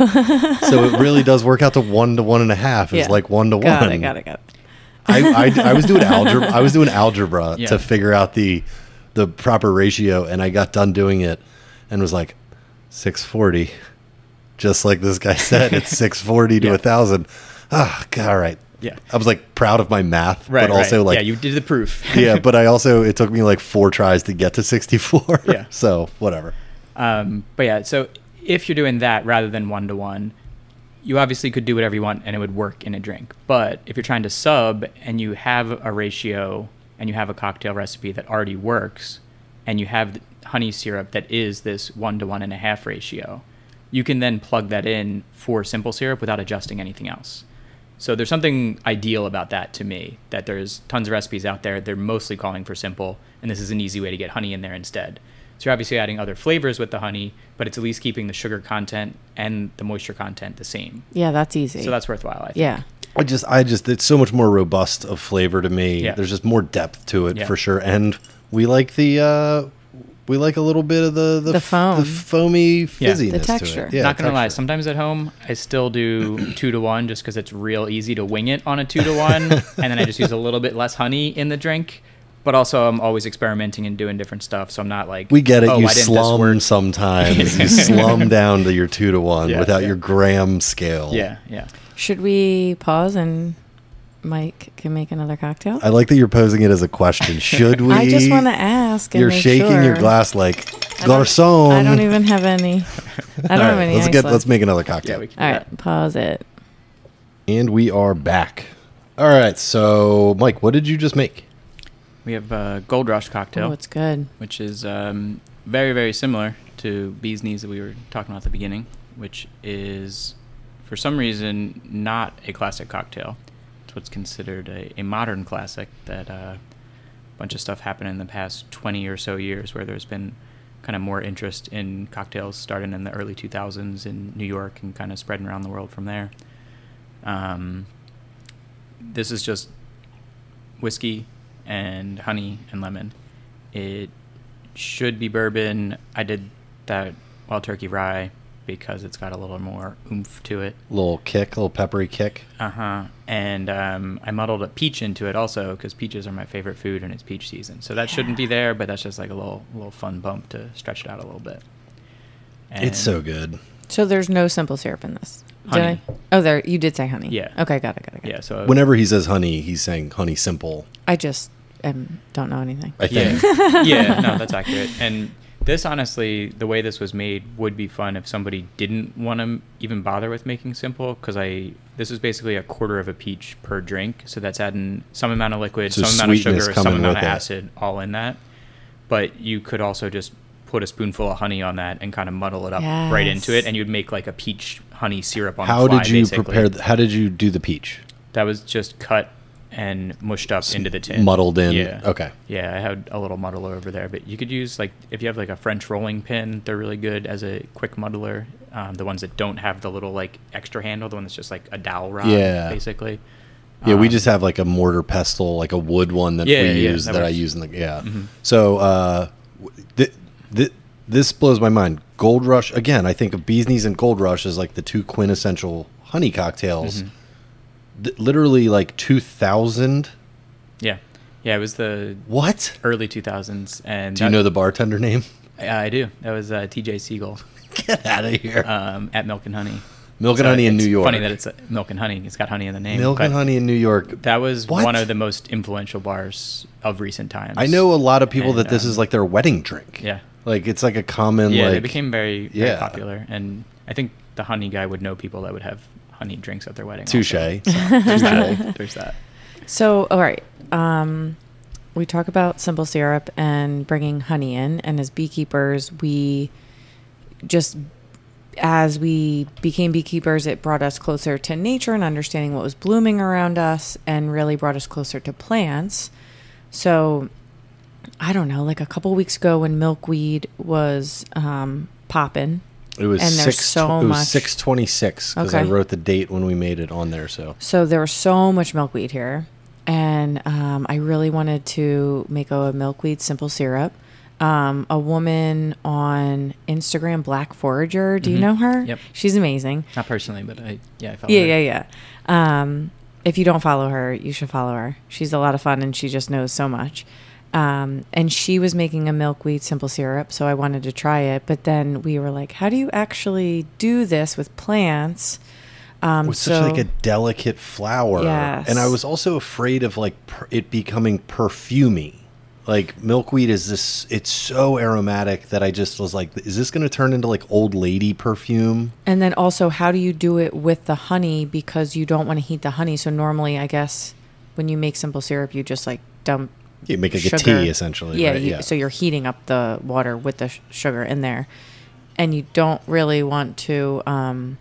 So it really does work out to one to one and a half. It's Yeah. like one to Got one. it, got it, got it. I, I, I was doing algebra. I was doing algebra Yeah. to figure out the the proper ratio, and I got done doing it, and was like six forty, just like this guy said. It's six forty to Yeah. a thousand. Ah, God, all right. Yeah. I was like proud of my math, Right, but also right. like yeah, you did the proof. yeah, but I also it took me like four tries to get to sixty-four. Yeah. So whatever. Um, but yeah, so if you're doing that rather than one to one, you obviously could do whatever you want and it would work in a drink. But if you're trying to sub and you have a ratio and you have a cocktail recipe that already works and you have the honey syrup that is this one to one and a half ratio, you can then plug that in for simple syrup without adjusting anything else. So there's something ideal about that to me, that there's tons of recipes out there. They're mostly calling for simple, and this is an easy way to get honey in there instead. So you're obviously adding other flavors with the honey, but it's at least keeping the sugar content and the moisture content the same. Yeah, that's easy. So that's worthwhile, I think. yeah. I just, I just, it's so much more robust of flavor to me. Yeah. There's just more depth to it Yeah. for sure. And we like the, uh, we like a little bit of the the, The f- foam. the foamy fizziness The to texture. it. Yeah, Not gonna lie, texture. sometimes at home I still do two to one just because it's real easy to wing it on a two to one, and then I just use a little bit less honey in the drink. But also, I'm always experimenting and doing different stuff, so I'm not like We get it. Oh, you why didn't this slum work? sometimes. You slum down to your two to one Yeah, without yeah. your gram scale. Yeah, yeah. Should we pause and Mike can make another cocktail? I like that you're posing it as a question. Should we? I just want to ask. And You're make shaking sure. your glass like I don't- garçon. I don't even have any. I don't All have right, any. let's ice get. left. Let's make another cocktail. Yeah, we can All do right, pause it. And we are back. All right. So, Mike, what did you just make? We have a Gold Rush cocktail, Oh, it's good. which is um, very, very similar to Bee's Knees that we were talking about at the beginning, which is, for some reason, not a classic cocktail. It's what's considered a, a modern classic that uh, a bunch of stuff happened in the past twenty or so years where there's been kind of more interest in cocktails starting in the early two thousands in New York and kind of spreading around the world from there. Um, this is just whiskey and honey and lemon. It should be bourbon. I did that Wild Turkey Rye because it's got a little more oomph to it. Little kick, little peppery kick. Uh-huh. And um, I muddled a peach into it also because peaches are my favorite food and it's peach season. So that shouldn't be there, but that's just like a little little fun bump to stretch it out a little bit. And It's so good. So there's no simple syrup in this. Did Honey. I? Oh, there. You did say honey. Yeah. Okay, got it, got it. Got it. Yeah, so Whenever he says honey, he's saying honey simple. I just um, don't know anything. I Yeah, think. yeah, no, that's accurate. And this, honestly, the way this was made would be fun if somebody didn't want to even bother with making simple, because I this is basically a quarter of a peach per drink, so that's adding some amount of liquid, So some amount of sweetness sugar, some coming amount of with it. acid, all in that. But you could also just put a spoonful of honey on that and kind of muddle it up right into Yes. it, and you'd make like a peach honey syrup on How the fly, did you basically. prepare? th- How did you do the peach? That was just cut and mushed up into the tin. Muddled in. Yeah. Okay. Yeah, I had a little muddler over there, but you could use like if you have like a French rolling pin, they're really good as a quick muddler. Um, the ones that don't have the little like extra handle, the one that's just like a dowel rod, Yeah. basically. Yeah, we Um, just have like a mortar pestle, like a wood one that Yeah, we yeah, use that that, I works. use in the yeah. Mhm. So uh, th- th- this blows my mind. Gold Rush again. I think of Bee's Knees and Gold Rush as like the two quintessential honey cocktails. Mhm. Th- literally like two thousand. Yeah, yeah, it was the What? early two thousands, and Do you that- know the bartender name? I, I do. That was uh, T J Siegel Get out of here. um, at Milk and Honey. Milk and So Honey in it's New York. Funny that it's uh, Milk and Honey. It's got honey in the name. Milk but and Honey in New York. That was What? one of the most influential bars of recent times. I know a lot of people And, that this um, is like their wedding drink. Yeah. Like it's like a common Yeah, like they became very, very Yeah. popular, and I think the honey guy would know people that would have honey drinks at their wedding. also. touche. So, there's that. There's that. So, all right. Um, we talk about simple syrup and bringing honey in, and as beekeepers, we just as we became beekeepers, it brought us closer to nature and understanding what was blooming around us, and really brought us closer to plants. So, I don't know, like a couple weeks ago when milkweed was um, popping. It was And there's six. so it was much- six twenty six because I Okay. wrote the date when we made it on there. So So there was so much milkweed here, and um, I really wanted to make a milkweed simple syrup. Um, a woman on Instagram, Black Forager. Do you Mhm. know her? Yep. She's amazing. Not personally, but I yeah, I follow Yeah, her. yeah, yeah. Um, if you don't follow her, you should follow her. She's a lot of fun, and she just knows so much. Um, and she was making a milkweed simple syrup, so I wanted to try it. But then we were like, how do you actually do this with plants? Um, with so, such like a delicate flower. Yes. And I was also afraid of like per- it becoming perfumey. Like milkweed is this, it's so aromatic that I just was like, is this going to turn into like old lady perfume? And then also, how do you do it with the honey? Because you don't want to heat the honey. So normally, I guess, when you make simple syrup, you just like dump You make like sugar. a tea essentially. Yeah, right? you, so you're heating up the water with the sh- sugar in there. And you don't really want to um,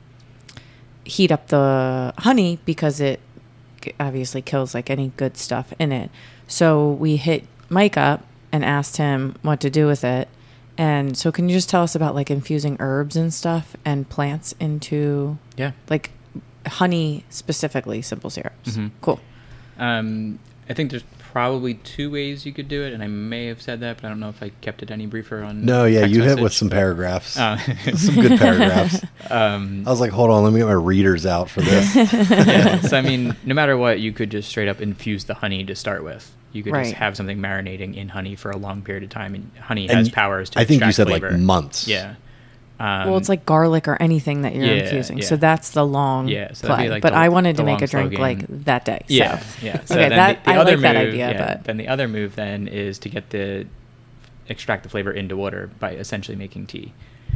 heat up the honey because it g- obviously kills like any good stuff in it. So we hit Mike up and asked him what to do with it. And so can you just tell us about like infusing herbs and stuff and plants into Yeah. like honey specifically simple syrups? Mhm. Cool. Um, I think there's probably two ways you could do it, and I may have said that, but I don't know if I kept it any briefer on. No, yeah, text you hit message. with some paragraphs. Uh, some good paragraphs. um, I was like, hold on, let me get my readers out for this. yeah, so I mean, no matter what, you could just straight up infuse the honey to start with. You could Right. just have something marinating in honey for a long period of time, and honey And has powers to I think you extract said flavor. like months. Yeah. Um, well, it's like garlic or anything that you're yeah, infusing. yeah. So that's the long Yeah, so that'd play. be like but the- I wanted the to make long a drink slow like game. that day. Yeah, So. yeah. So Okay, then that- the, the I other like that move, idea, yeah, but- then the other move then is to get the extract the flavor into water by essentially making tea.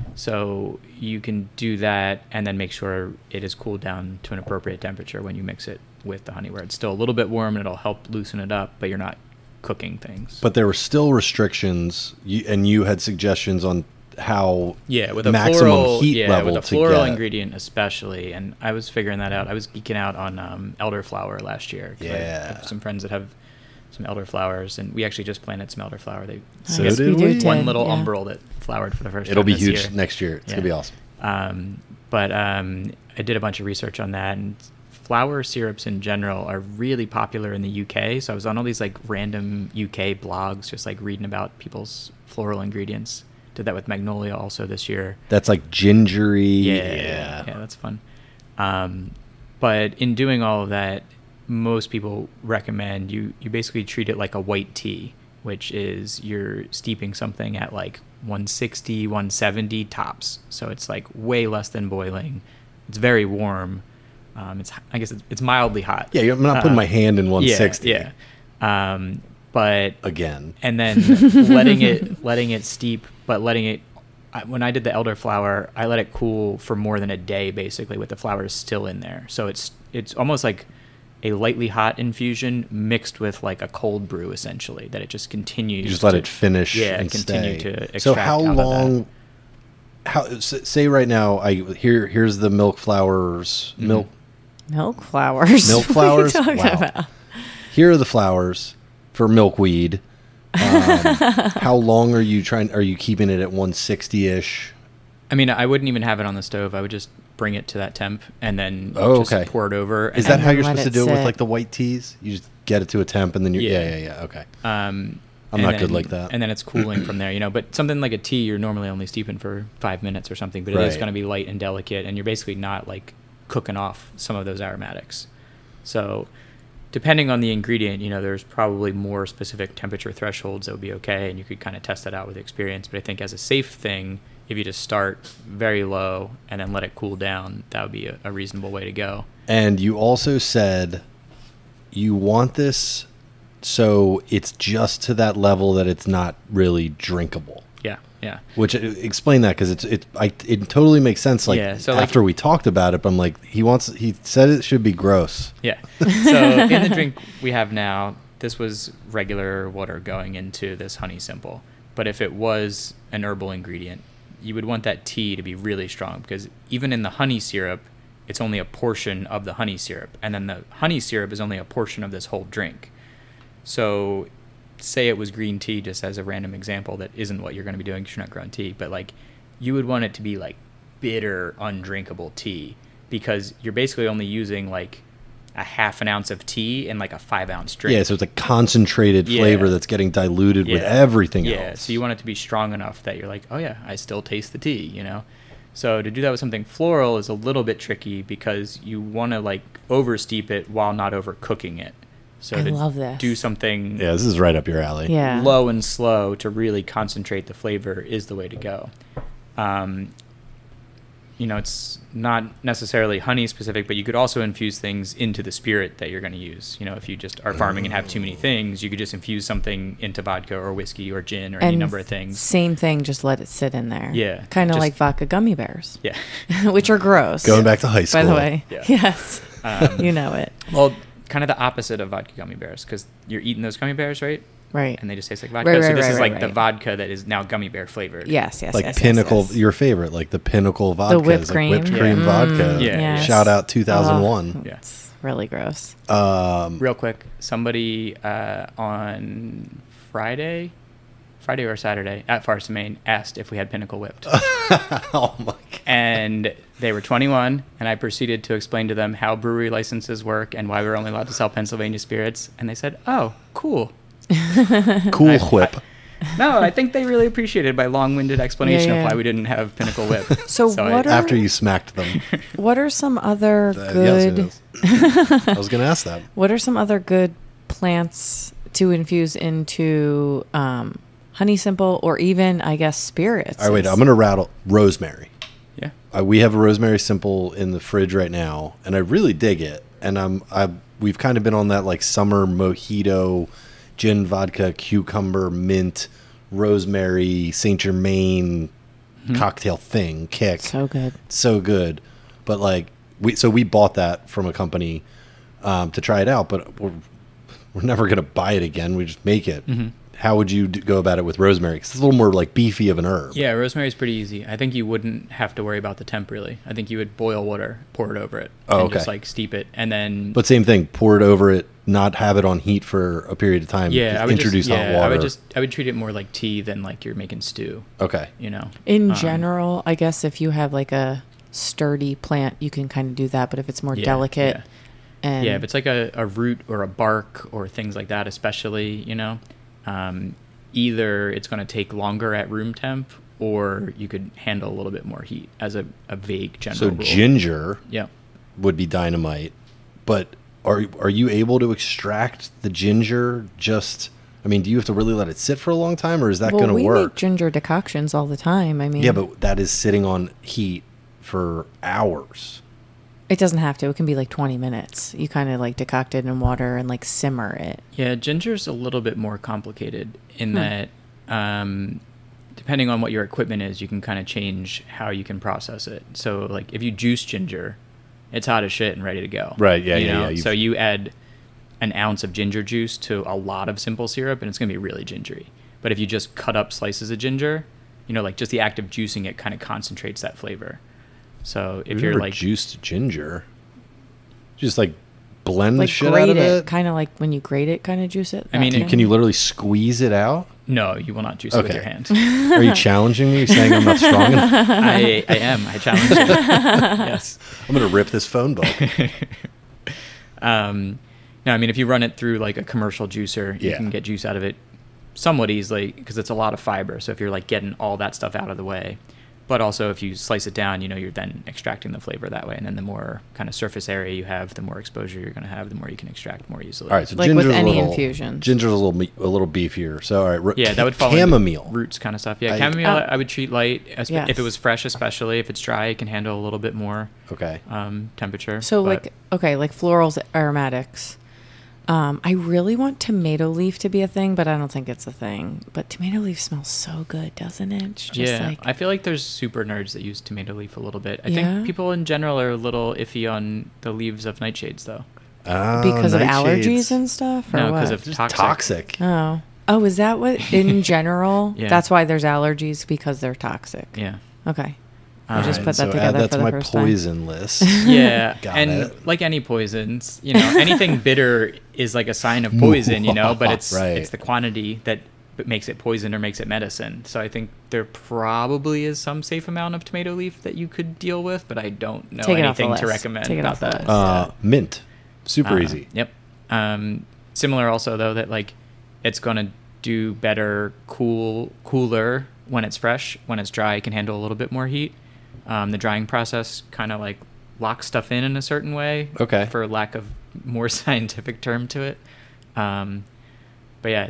So you can do that and then make sure it is cooled down to an appropriate temperature when you mix it with the honey, where it's still a little bit warm and it'll help loosen it up, but you're not cooking things. But there were still restrictions, you, and you had suggestions on how Yeah, with a maximum floral, heat yeah, level with a to floral get. ingredient especially, and I was figuring that out. I was geeking out on um, elderflower last year. 'Cause I Yeah. have some friends that have some elderflowers, and we actually just planted some elderflower. They So I guess did we we? did. one little yeah. umbral that flowered for the first It'll time be this huge year. next year. It's Yeah. gonna be awesome. Um, but um, I did a bunch of research on that, and flower syrups in general are really popular in the U K. So I was on all these like random U K blogs, just like reading about people's floral ingredients. Did that with Magnolia also this year. That's like gingery. Yeah, yeah, yeah, that's fun. Um, but in doing all of that, most people recommend you you basically treat it like a white tea, which is you're steeping something at like one sixty, one seventy tops. So it's like way less than boiling. It's very warm. Um, it's I guess it's, it's mildly hot. Yeah, I'm not putting Uh, my hand in one sixty. Yeah, yeah. Um, but Again. and then letting it letting it steep, but letting it. I- When I did the elderflower, I let it cool for more than a day, basically, with the flowers still in there. So it's it's almost like a lightly hot infusion mixed with like a cold brew, essentially. That it just continues. You just let to- it finish Yeah, and continue stay. to extract So how out of that. long? How s- say right now? I here here's the milk flowers. Mm-hmm. Milk Milk flowers. milk What are you flowers. talking Wow. about? Here are the flowers for milkweed. Um, how long are you trying? Are you keeping it at one sixty ish? I mean, I wouldn't even have it on the stove. I would just bring it to that temp and then Oh, just okay. pour it over. Is and that And how then you're let supposed to it do it with sit. like the white teas? You just get it to a temp and then you're yeah Yeah. yeah yeah. Okay. Um, I'm and not then- good like that. And then it's cooling from there, you know. But something like a tea, you're normally only steeping for five minutes or something. But it is Right. going to be light and delicate, and you're basically not like cooking off some of those aromatics. So, depending on the ingredient, you know, there's probably more specific temperature thresholds that would be okay, and you could kind of test that out with experience. But I think as a safe thing, if you just start very low and then let it cool down, that would be a, a reasonable way to go. And you also said you want this so it's just to that level that it's not really drinkable. Yeah, yeah. Which explain that because it's it I it totally makes sense. Like Yeah, so, like- after we talked about it, I'm like he wants he said it should be gross. Yeah. So in the drink we have now, this was regular water going into this honey simple. But if it was an herbal ingredient, you would want that tea to be really strong, because even in the honey syrup, it's only a portion of the honey syrup. And then the honey syrup is only a portion of this whole drink. So say it was green tea, just as a random example that isn't what you're going to be doing because you're not growing tea, but like you would want it to be like bitter, undrinkable tea, because you're basically only using like a half an ounce of tea in like a five ounce drink. Yeah, so it's a concentrated Yeah. flavor that's getting diluted with Yeah. everything Yeah, else. so you want it to be strong enough that you're like, oh yeah, I still taste the tea, you know? So to do that with something floral is a little bit tricky, because you want to like over steep it while not overcooking it. So I to love this. do something Yeah, this is right up your alley. Yeah. low and slow to really concentrate the flavor is the way to go. Um, you know, it's not necessarily honey specific, but you could also infuse things into the spirit that you're going to use. You know, if you just are farming and have too many things, you could just infuse something into vodka or whiskey or gin or any And number of things. Same thing, just let it sit in there. Yeah, Kind of just- like vodka gummy bears, Yeah. which are gross. Going back to high school. By the way. Yeah. Yes. Um, You know it. Well, kind of the opposite of vodka gummy bears, because you're eating those gummy bears, right? Right. And they just taste like vodka. Right, so right, this right, is right, like the right. vodka that is now gummy bear flavored. Yes, yes, Like yes, yes, Pinnacle, yes. your favorite, like the Pinnacle vodka. whipped cream? Like whipped Yeah. cream Mm, vodka. Yeah, yeah. Shout out two thousand one. Oh, Yeah. It's really gross. Um, Real quick, somebody uh, on Friday, Friday or Saturday at Farce Maine asked if we had Pinnacle whipped, oh my god. and they were twenty-one, and I proceeded to explain to them how brewery licenses work and why we're only allowed to sell Pennsylvania spirits, and they said, "Oh, cool." Cool I- whip. No, I think they really appreciated my long-winded explanation Yeah, yeah. of why we didn't have Pinnacle whip. So I- what are- After you smacked them. What are some other Uh, good? yes, it is. I was going to ask that. What are some other good plants to infuse into um, honey simple, or even I guess spirits? All right, wait. I'm going to rattle rosemary. uh, we have a rosemary simple in the fridge right now, and I really dig it. And I'm I we've kind of been on that like summer mojito, gin, vodka, cucumber, mint, rosemary, Saint Germain mm-hmm. cocktail thing kick. So good, so good. But like we so we bought that from a company um, to try it out, but we're we're never gonna buy it again. We just make it. Mm-hmm. How would you do, go about it with rosemary? 'Cause it's a little more like beefy of an herb. Yeah, rosemary is pretty easy. I think you wouldn't have to worry about the temp really. I think you would boil water, pour it over it, oh, and okay. just like steep it, and then. But same thing, pour it over it, not have it on heat for a period of time. Yeah, just I would introduce just, hot yeah, water. I would just I would treat it more like tea than like you're making stew. Okay. You know. In um, general, I guess if you have like a sturdy plant, you can kind of do that. But if it's more yeah, delicate, yeah. and yeah, if it's like a, a root or a bark or things like that, especially, you know, um, either it's going to take longer at room temp, or you could handle a little bit more heat as a, a vague general So rule. ginger Yeah. would be dynamite, but are are you able to extract the ginger just... I mean, do you have to really let it sit for a long time, or is that well, going to we work? make ginger decoctions all the time. I mean, Yeah, but that is sitting on heat for hours. it doesn't have to. It can be like twenty minutes. You kind of like decoct it in water and like simmer it. Yeah, ginger's a little bit more complicated in Hmm. that um, depending on what your equipment is, you can kind of change how you can process it. So, like, if you juice ginger, it's hot as shit and ready to go. Right, yeah, you yeah, know? yeah. You've- So you add an ounce of ginger juice to a lot of simple syrup, and it's going to be really gingery. But if you just cut up slices of ginger, you know, like just the act of juicing it kind of concentrates that flavor. So if We've you're never like juiced ginger, just like blend Like the shit grate out of it, it. kind of like when you grate it, kind of juice it. I mean, that it- kind Can you of- literally squeeze it out? no, you will not juice it with Okay. your hand. Are you challenging me? You're saying I'm not strong enough? I, I am. I challenge you. Yes. I'm going to rip this phone book. Um, no, I mean, if you run it through like a commercial juicer, you Yeah. can get juice out of it somewhat easily because it's a lot of fiber. So if you're like getting all that stuff out of the way, but also if you slice it down, you know, you're then extracting the flavor that way. And then the more kind of surface area you have, the more exposure you're going to have, the more you can extract more easily. All right, so Like with ginger's any a little, infusions. Ginger's a little me- a little beefier. So all right, ro- Yeah, that would fall chamomile. into roots kind of stuff. Yeah, I- chamomile Oh. I would treat light. espe- Yes. If it was fresh, especially if it's dry, it can handle a little bit more Okay. um, temperature. So but- like okay, like florals, aromatics. Um, I really want tomato leaf to be a thing, but I don't think it's a thing. But tomato leaf smells so good, doesn't it? It's just yeah, like I feel like there's super nerds that use tomato leaf a little bit. I Yeah? think people in general are a little iffy on the leaves of nightshades, though. Oh, because of nightshades. allergies and stuff, or No, what? because of Just toxic. toxic. oh, oh, is that what in general? Yeah. That's why there's allergies because they're toxic. Yeah. Okay. I All just right, put that so together add that for to the my first time. poison list. Yeah, Got and it. like any poisons, you know, anything bitter is like a sign of poison, you know, but it's Right. it's the quantity that b- makes it poison or makes it medicine. So I think there probably is some safe amount of tomato leaf that you could deal with, but I don't know Take it off the anything to list. recommend Take it about off the that. list. Uh, mint, super Uh, easy. Yep. Um, similar also though that like it's gonna do better cool cooler when it's fresh. When it's dry, it can handle a little bit more heat. Um, the drying process kind of like locks stuff in in a certain way. Okay. For lack of more scientific term to it. Um, but yeah,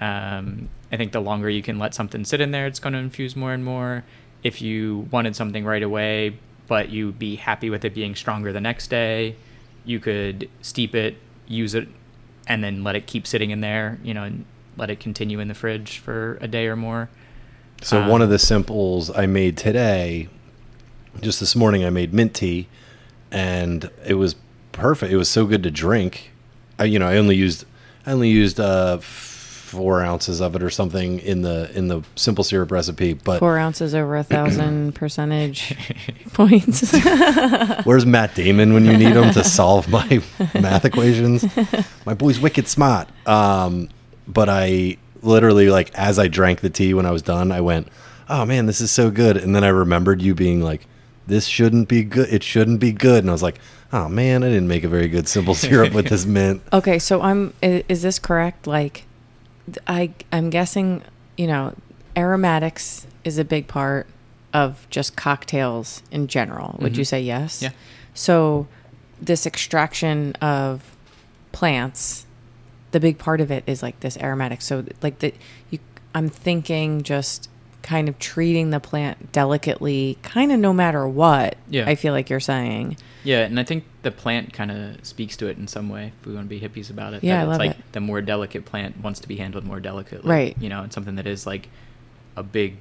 um, I think the longer you can let something sit in there, it's going to infuse more and more. If you wanted something right away, but you'd be happy with it being stronger the next day, you could steep it, use it, and then let it keep sitting in there, you know, and let it continue in the fridge for a day or more. So Um, one of the simples I made today, just this morning, I made mint tea, and it was perfect. It was so good to drink. I, you know, I only used, I only used uh, four ounces of it or something in the in the simple syrup recipe. But Four ounces over a thousand percentage points. where's Matt Damon when you need him to solve my math equations? My boy's wicked smart. Um, but I literally, like, as I drank the tea when I was done, I went, "Oh man, this is so good!" And then I remembered you being like, "This shouldn't be good. It shouldn't be good." And I was like, "Oh man, I didn't make a very good simple syrup with this mint." Okay, so I'm. i- Is this correct? Like, th- I I'm guessing. You know, aromatics is a big part of just cocktails in general. Would you Mhm. say yes? Yeah. So, this extraction of plants, the big part of it is like this aromatic. So, like the you, I'm thinking just kind of treating the plant delicately, kind of no matter what. Yeah. I feel like you're saying. Yeah, and I think the plant kind of speaks to it in some way, if we want to be hippies about it. Yeah, that I it's love like it. the more delicate plant wants to be handled more delicately. Right. You know, and something that is like a big,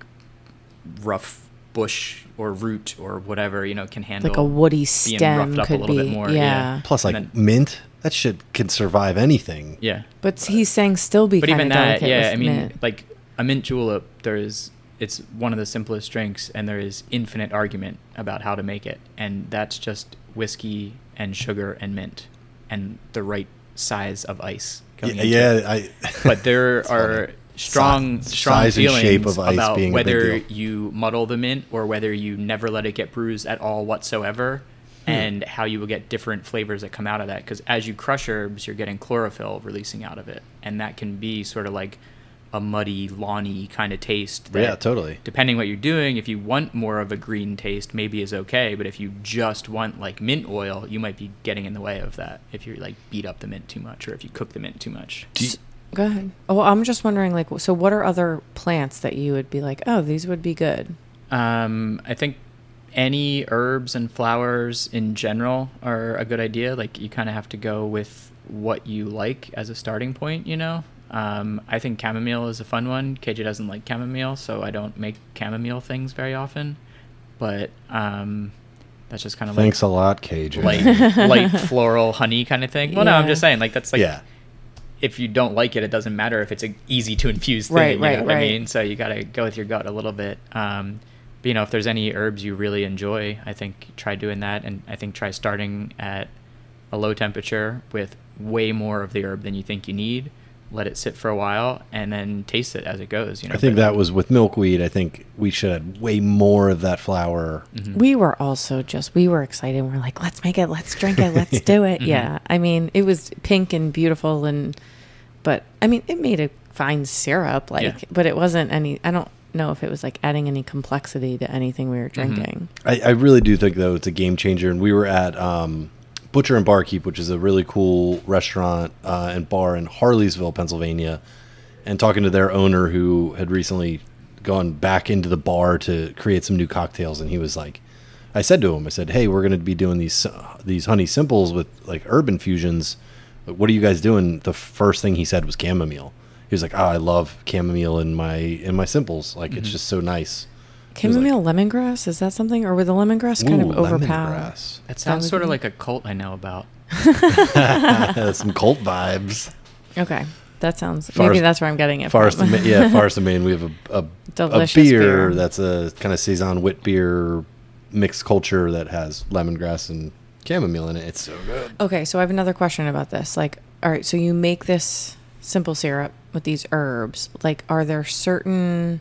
rough bush or root or whatever, you know, can handle Like a woody being stem roughed up could a little be. bit more. yeah. Yeah. Plus, like And then- mint, that shit can survive anything. Yeah. But he's saying still be But kind even of that, delicate yeah, with I mean, mint. like a mint julep, there is, it's one of the simplest drinks, and there is infinite argument about how to make it. And that's just whiskey and sugar and mint and the right size of ice. Yeah, Coming into yeah it. I, But there It's are funny. strong, Si- strong size and feelings shape of ice about being a big whether deal. you muddle the mint or whether you never let it get bruised at all whatsoever, Hmm. and how you will get different flavors that come out of that. Because as you crush herbs, you're getting chlorophyll releasing out of it, and that can be sort of like a muddy, lawny kind of taste. That, yeah, totally. depending what you're doing, if you want more of a green taste, maybe is okay. But if you just want like mint oil, you might be getting in the way of that if you like beat up the mint too much or if you cook the mint too much. Do you- Go ahead. Oh, I'm just wondering, like, so what are other plants that you would be like, oh, these would be good? Um, I think any herbs and flowers in general are a good idea. Like you kind of have to go with what you like as a starting point, you know? Um, I think chamomile is a fun one. K J doesn't like chamomile, so I don't make chamomile things very often. But um, that's just kind of Thanks a lot, K J. like light, light floral honey kind of thing. Well, no, I'm Yeah. just saying, like that's like yeah. if you don't like it, it doesn't matter if it's an easy to infuse thing. Right, you right, know what I right. mean? So you got to go with your gut a little bit. Um, but, you know, if there's any herbs you really enjoy, I think try doing that. And I think try starting at a low temperature with way more of the herb than you think you need. Let it sit for a while and then taste it as it goes. You know, I think but- that was with milkweed. I think we should have way more of that flower. Mhm. We were also just, we were excited. We're like, let's make it, let's drink it, let's do it. Mhm. Yeah. I mean, it was pink and beautiful. And, but I mean, it made a fine syrup, like, Yeah. but it wasn't any, I don't know if it was like adding any complexity to anything we were drinking. I, I really do think, though, it's a game changer. And we were at um, Butcher and Barkeep, which is a really cool restaurant uh, and bar in Harleysville, Pennsylvania, and talking to their owner who had recently gone back into the bar to create some new cocktails. And he was like, I said to him, I said, hey, we're going to be doing these uh, these honey simples with like herb infusions. What are you guys doing? The first thing he said was chamomile. He was like, oh, I love chamomile in my in my simples. Like, it's Mhm. just so nice. He was Chamomile lemongrass, is that something? Or would the lemongrass kind Ooh, of overpower? lemongrass. That sounds would sort of be- like a cult I know about. Some cult vibes. Okay. That sounds, Forest- maybe that's where I'm getting it Forest from. of, Ma- yeah, Forest of Maine. We have a, a, a Delicious beer, beer. that's a kind of saison wit beer mixed culture that has lemongrass and chamomile in it. It's so good. Okay, so I have another question about this. Like, all right, so you make this simple syrup with these herbs. Like, are there certain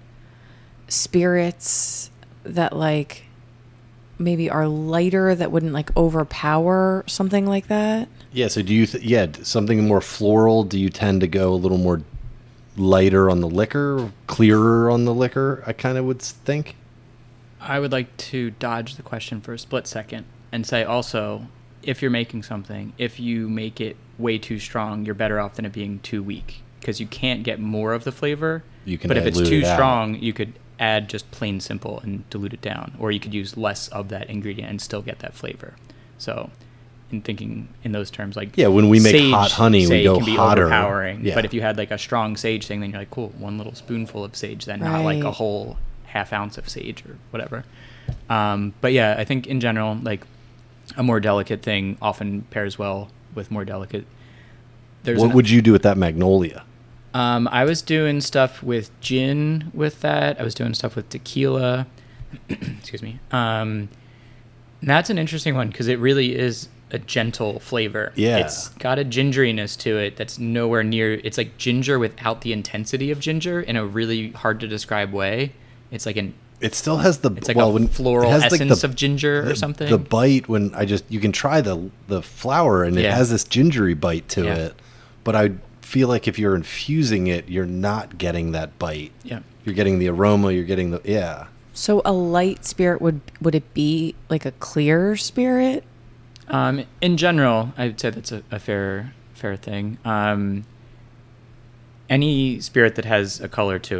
spirits that, like, maybe are lighter that wouldn't, like, overpower something like that? Yeah. So do you? Th- yeah, d- something more floral. Do you tend to go a little more lighter on the liquor, clearer on the liquor? I kind of would think. I would like to dodge the question for a split second and say also, if you're making something, if you make it way too strong, you're better off than it being too weak because you can't get more of the flavor. You can but if it's dilute too it out. strong, you could add just plain simple and dilute it down, or you could use less of that ingredient and still get that flavor. So, in thinking in those terms, like Yeah, when we make sage, hot honey, we say, go can be hotter. overpowering. Yeah. But if you had like a strong sage thing, then you're like, cool, one little spoonful of sage, then not like a Right. whole half ounce of sage or whatever. Um, but yeah, I think in general, like a more delicate thing often pairs well with more delicate. There's What an- would you do with that magnolia? um, I was doing stuff with gin with that. I was doing stuff with tequila. Excuse me. Um, and that's an interesting one because it really is a gentle flavor. Yeah. It's got a gingeriness to it that's nowhere near. It's like ginger without the intensity of ginger in a really hard to describe way. It's like an It still has the it's like well, a when, floral it has like essence the- of ginger the, or something. The bite when I just you can try the the flour and it Yeah. has this gingery bite to Yeah. it, but I feel like if you're infusing it, you're not getting that bite. yeah. You're getting the aroma. You're getting the yeah. So a light spirit, would would it be like a clear spirit? Um, in general, I'd say that's a, a fair fair thing. Um, any spirit that has a color to it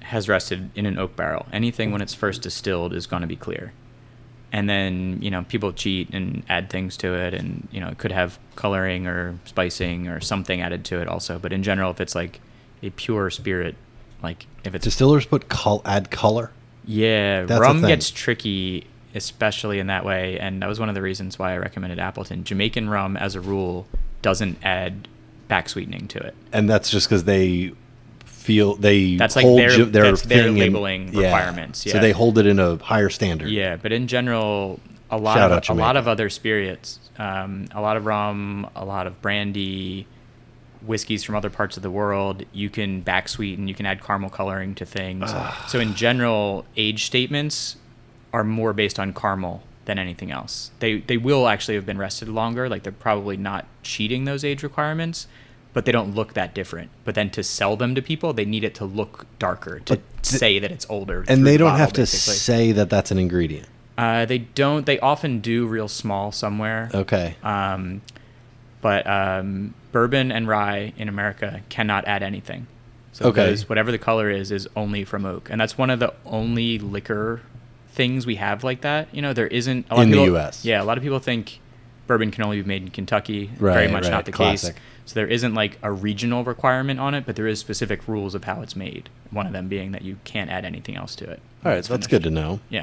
has rested in an oak barrel. Anything when it's first distilled is going to be clear. And then, you know, people cheat and add things to it, and, you know, it could have coloring or spicing or something added to it also. But in general, if it's like a pure spirit, like if it's... Distillers put col- add color? Yeah, That's rum a thing. gets tricky, especially in that way. And that was one of the reasons why I recommended Appleton. Jamaican rum, as a rule, doesn't add back sweetening to it. And that's just because they feel they That's like hold their, ju- their, that's their thing in- labeling yeah. requirements. Yeah. So they hold it in a higher standard. Yeah, but in general, a lot Shout of out a lot Jamaica. of other spirits, um, a lot of rum, a lot of brandy, whiskeys from other parts of the world, you can back sweeten, you can add caramel coloring to things. So in general, age statements are more based on caramel than anything else. They they will actually have been rested longer, like they're probably not cheating those age requirements, but they don't look that different. But then to sell them to people, they need it to look darker to But th- say that it's older. And through they the don't bottle, have to basically. say that that's an ingredient. Uh, they don't. They often do real small somewhere. Okay. Um, but um, bourbon and rye in America cannot add anything. So Okay. those, whatever the color is, is only from oak, and that's one of the only liquor things we have like that. You know, there isn't a lot In of the people, U S. Yeah, a lot of people think bourbon can only be made in Kentucky. Right, Very much right, not the classic. case. So there isn't like a regional requirement on it, but there is specific rules of how it's made. One of them being that you can't add anything else to it. All right, so that's good to know. Yeah.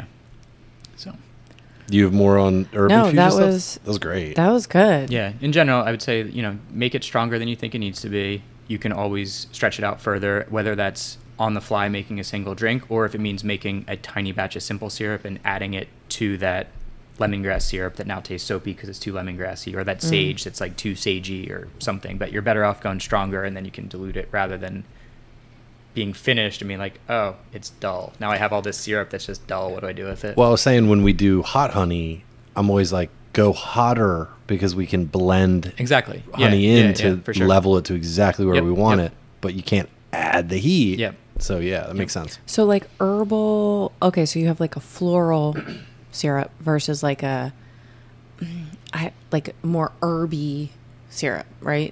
So. Do you have more on herb No, infusion that stuff? was- that was great. That was good. Yeah, in general, I would say, you know, make it stronger than you think it needs to be. You can always stretch it out further, whether that's on the fly making a single drink, or if it means making a tiny batch of simple syrup and adding it to that lemongrass syrup that now tastes soapy because it's too lemongrassy, or that sage that's like too sagey or something. But you're better off going stronger, and then you can dilute it rather than being finished and being like, oh, it's dull. Now I have all this syrup that's just dull. What do I do with it? Well, I was saying when we do hot honey, I'm always like, go hotter because we can blend Exactly. Yeah, honey yeah, in yeah, to for sure. level it to exactly where Yep, we want yep. it, but you can't add the heat. Yep. So yeah, that makes sense. So like herbal. Okay, so you have like a floral syrup versus like a, I like more herby syrup, right?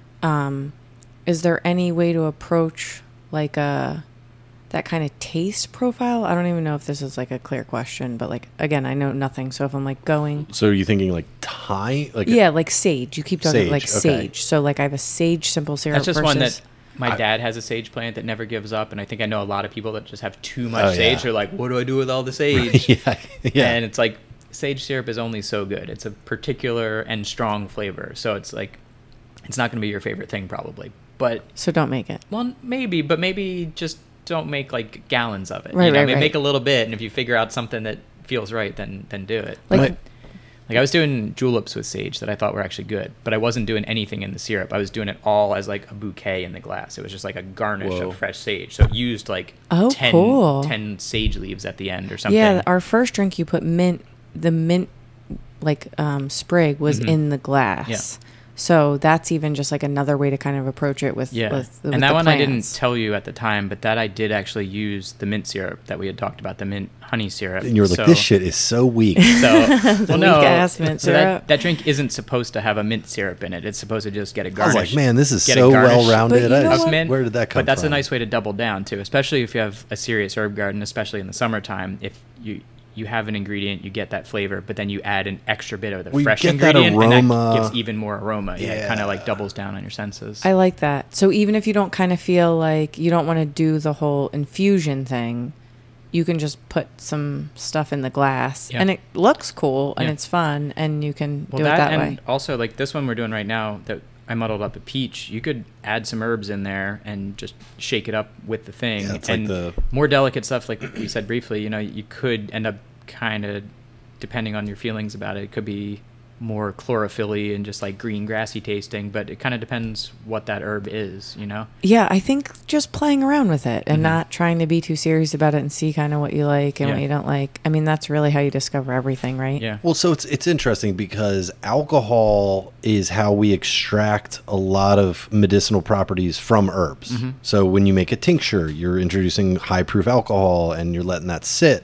Um, is there any way to approach like a that kind of taste profile? I don't even know if this is like a clear question, but like again, I know nothing. So if I'm like going, So are you thinking like Thai? Like yeah, like sage. You keep talking Sage, like okay. sage. So like I have a sage simple syrup. That's just versus, one that my I- dad has a sage plant that never gives up, and I think I know a lot of people that just have too much Oh, sage. yeah. They're like, "What do I do with all the sage?" yeah, yeah. And it's like sage syrup is only so good. It's a particular and strong flavor, so it's like it's not going to be your favorite thing probably. But So don't make it. well, maybe, but maybe just don't make like gallons of it. Right, you know? right, I mean, right. Make a little bit, and if you figure out something that feels right, then then do it. Like Right. Like I was doing juleps with sage that I thought were actually good, but I wasn't doing anything in the syrup. I was doing it all as like a bouquet in the glass. It was just like a garnish Whoa. of fresh sage. So it used like Oh, ten, cool. ten sage leaves at the end or something. yeah, our first drink you put mint. The mint like um, sprig was Mhm. in the glass. Yeah. So that's even just like another way to kind of approach it with Yeah, with, with and that the one I didn't plants. tell you at the time, but that I did actually use the mint syrup that we had talked about, the mint honey syrup. and you were like, So- this shit is so weak. So, well, no, weak-ass mint so that, syrup. that drink isn't supposed to have a mint syrup in it. It's supposed to just get a I garnish. was like, man, this is Get a so garnish. well rounded. But you know of what? mint. Where did that come But that's from? a nice way to double down too, especially if you have a serious herb garden, especially in the summertime. If you you have an ingredient, you get that flavor, but then you add an extra bit of the Well, you fresh get that ingredient, and aroma. that gives even more aroma. Yeah, it kind Yeah. of like doubles down on your senses. I like that. So even if you don't kind of feel like you don't want to do the whole infusion thing, you can just put some stuff in the glass, Yeah. and it looks cool and Yeah. it's fun, and you can well, do that, it that and way. also like this one we're doing right now that I muddled up a peach. You could add some herbs in there and just shake it up with the thing. Yeah, it's like and the- more delicate stuff, like we said briefly. You know, you could end up kind of, depending on your feelings about it, it could be more chlorophyll-y and just like green grassy tasting, but it kind of depends what that herb is, you know? Yeah, I think just playing around with it and Mhm. not trying to be too serious about it and see kind of what you like and Yeah. what you don't like. I mean, that's really how you discover everything, right? Yeah. Well, so it's it's interesting because alcohol is how we extract a lot of medicinal properties from herbs. Mhm. So when you make a tincture, you're introducing high proof alcohol and you're letting that sit.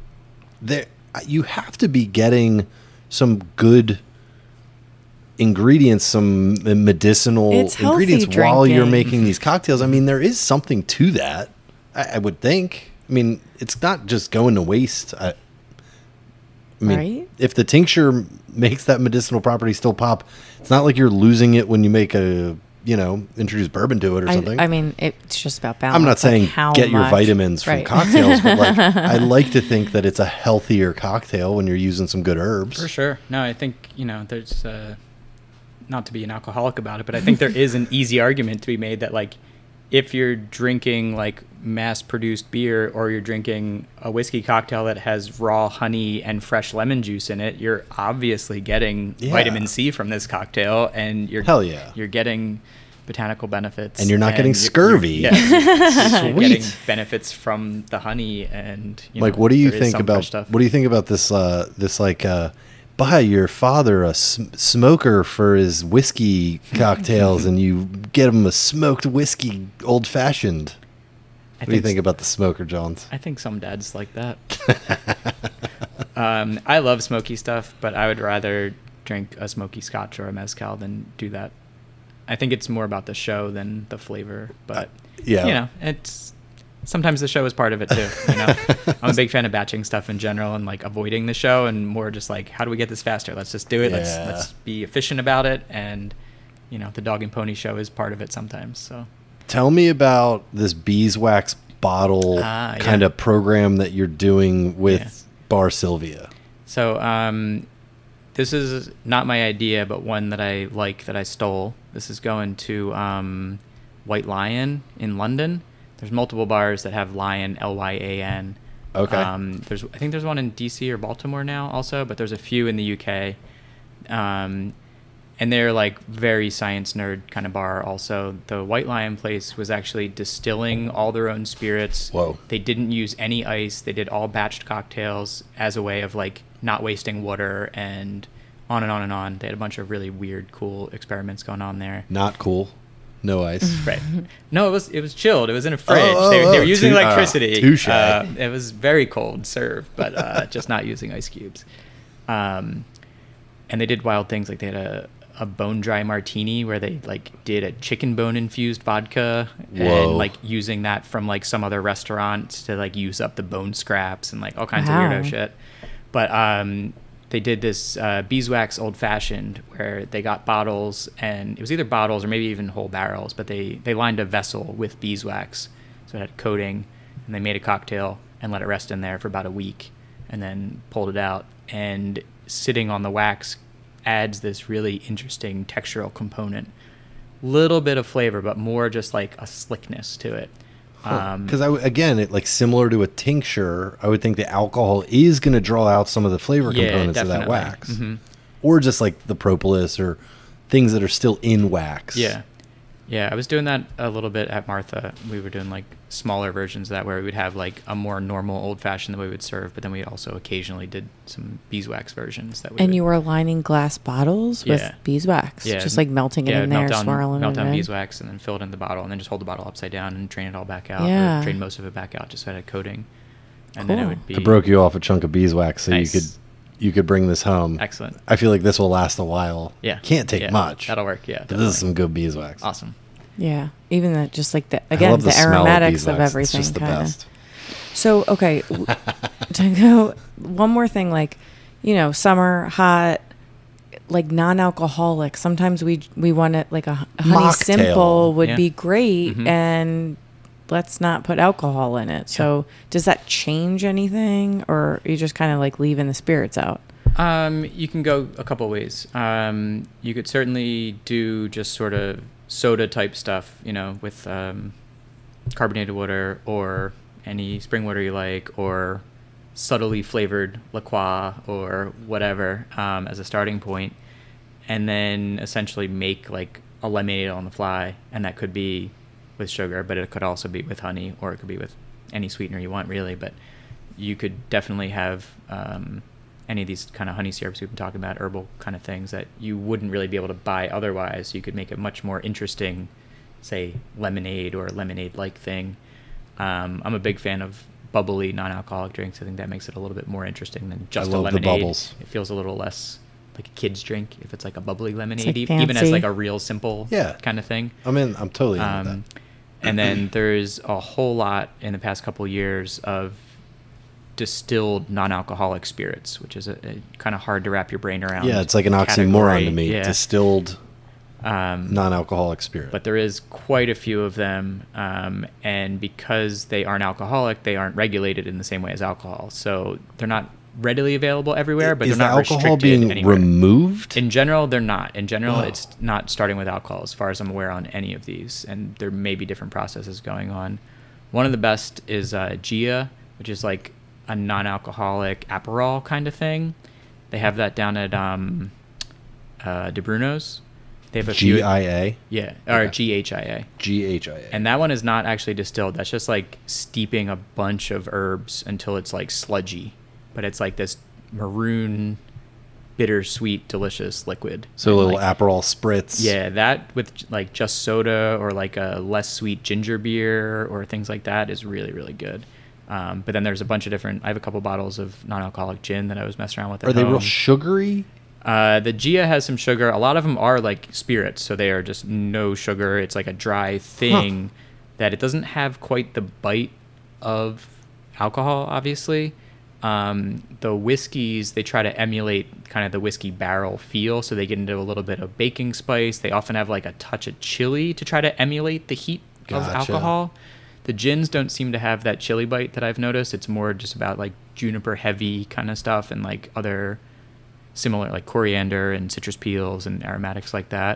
There, you have to be getting some good ingredients, some medicinal It's healthy ingredients while you're drinking. making these cocktails. I mean, there is something to that. I, I would think. I mean, it's not just going to waste. I, I mean, Right? if the tincture makes that medicinal property still pop, it's not like you're losing it when you make a, you know, introduce bourbon to it or I, something. I mean, it's just about balance. I'm not like saying how get your much- vitamins from right. cocktails, but like I like to think that it's a healthier cocktail when you're using some good herbs. For sure. No, I think, you know, there's, uh, not to be an alcoholic about it, but I think there is an easy argument to be made that, like, if you're drinking, like, mass-produced beer or you're drinking a whiskey cocktail that has raw honey and fresh lemon juice in it, you're obviously getting Yeah. vitamin C from this cocktail, and you're Hell yeah. you're getting botanical benefits. And you're not getting you're- scurvy. You're, yeah, you're getting Sweet. benefits from the honey, and, you Like, know, what do you there is think some about fresh stuff. what do you think about this? Uh, this like uh, buy your father a sm- smoker for his whiskey cocktails, and you get him a smoked whiskey old fashioned. I What do you think think about the smoker, Johns? I think some dads like that. um, I love smoky stuff, but I would rather drink a smoky scotch or a mezcal than do that. I think it's more about the show than the flavor, but yeah. you know, it's sometimes the show is part of it too. You know, I'm a big fan of batching stuff in general and like avoiding the show and more just like, how do we get this faster? Let's just do it. Let's Yeah. let's be efficient about it, and you know, the dog and pony show is part of it sometimes. So. Tell me about this beeswax bottle Ah, yeah. kind of program that you're doing with Yeah. Bar Sylvia. So um, this is not my idea, but one that I like that I stole. This is going to um, White Lion in London. There's multiple bars that have Lion, L Y A N. Okay. Um, there's I think there's one in D C or Baltimore now also, but there's a few in the U K. Um, and they're like very science nerd kind of bar also. The White Lion place was actually distilling all their own spirits. Whoa. They didn't use any ice. They did all batched cocktails as a way of like not wasting water, and on and on and on. They had a bunch of really weird, cool experiments going on there. Not cool. No ice. Right. No, it was it was chilled. It was in a fridge. Oh, oh, they, they were oh, using tou- electricity. uh, touche. Uh, it was very cold served, but uh, just not using ice cubes. Um, and they did wild things, like they had a, a bone dry martini where they like did a chicken bone infused vodka Whoa. and like using that from like some other restaurants to like use up the bone scraps and like all kinds Wow. of weirdo shit. But um, they did this uh, beeswax old fashioned where they got bottles, and it was either bottles or maybe even whole barrels, but they, they lined a vessel with beeswax. So it had coating, and they made a cocktail and let it rest in there for about a week and then pulled it out. And sitting on the wax adds this really interesting textural component. Little bit of flavor, but more just like a slickness to it. Um, Because I w- again, it like similar to a tincture, I would think the alcohol is going to draw out some of the flavor Yeah, components of that definitely. wax, Mhm. or just like the propolis or things that are still in wax. Yeah. Yeah, I was doing that a little bit at Martha. We were doing like smaller versions of that where we would have like a more normal old fashioned that we would serve, but then we also occasionally did some beeswax versions that we And would, you were lining glass bottles with Yeah. beeswax, Yeah. just like melting it yeah, in melt there, down, swirling melt it down in. beeswax and then fill it in the bottle and then just hold the bottle upside down and drain it all back out, Yeah. or drain most of it back out just so it had coating. And then it Cool. would be I broke you off a chunk of beeswax so Nice. you could you could bring this home. excellent. I feel like this will last a while. Yeah. Can't take Yeah, much. That'll work, yeah. But this is definitely. some good beeswax. Awesome. Yeah, even the just like the I again love the, smell aromatics of, beeswax. everything. It's just the kinda. best. So okay, w- to go one more thing, like you know, summer hot, like non-alcoholic. Sometimes we we want it like a, a honey Mocktail. simple would Yeah. be great, Mhm. and let's not put alcohol in it. So does that change anything, or are you just kind of like leaving the spirits out? Um, you can go a couple ways. Um, you could certainly do just sort of soda type stuff, you know, with um, carbonated water or any spring water you like, or subtly flavored La Croix or whatever um, as a starting point, and then essentially make like a lemonade on the fly, and that could be with sugar, but it could also be with honey, or it could be with any sweetener you want, really. But you could definitely have um, any of these kind of honey syrups we've been talking about, herbal kind of things that you wouldn't really be able to buy otherwise. You could make a much more interesting, say, lemonade or lemonade-like thing. Um, I'm a big fan of bubbly non-alcoholic drinks. I think that makes it a little bit more interesting than just love a the lemonade. bubbles. It feels a little less like a kid's drink if it's like a bubbly lemonade, like e- even as fancy. like a real simple Yeah. kind of thing. I'm in. I'm totally in with Um, And then there's a whole lot in the past couple years of distilled non-alcoholic spirits, which is a, a kind of hard to wrap your brain around. Yeah, it's like an category. oxymoron to me. Yeah. Distilled Um, non-alcoholic spirit. but there is quite a few of them, um, and because they aren't alcoholic, they aren't regulated in the same way as alcohol. So they're not readily available everywhere, but is they're the not alcohol restricted being anywhere. removed? In general, they're not. In general, Oh. it's not starting with alcohol, as far as I'm aware, on any of these, and there may be different processes going on. One of the best is uh, Gia, which is like a non-alcoholic Aperol kind of thing. They have that down at um, uh, De Bruno's. They have a few. G I A? Yeah, or Okay. G H I A. G H I A. And that one is not actually distilled. That's just like steeping a bunch of herbs until it's like sludgy. But it's like this maroon, bittersweet, delicious liquid. So a And, little like, Aperol spritz. yeah, that with like just soda or like a less sweet ginger beer or things like that is really, really good. Um, but then there's a bunch of different. I have a couple bottles of non-alcoholic gin that I was messing around with. At Are they real home. sugary? Uh, the Gia has some sugar. A lot of them are like spirits, so they are just no sugar. It's like a dry thing that it doesn't have quite the bite of alcohol, obviously. Um, the whiskeys, they try to emulate kind of the whiskey barrel feel, so they get into a little bit of baking spice. They often have like a touch of chili to try to emulate the heat of Gotcha. alcohol. The gins don't seem to have that chili bite that I've noticed. It's more just about like juniper heavy kind of stuff and like other similar like coriander and citrus peels and aromatics like that.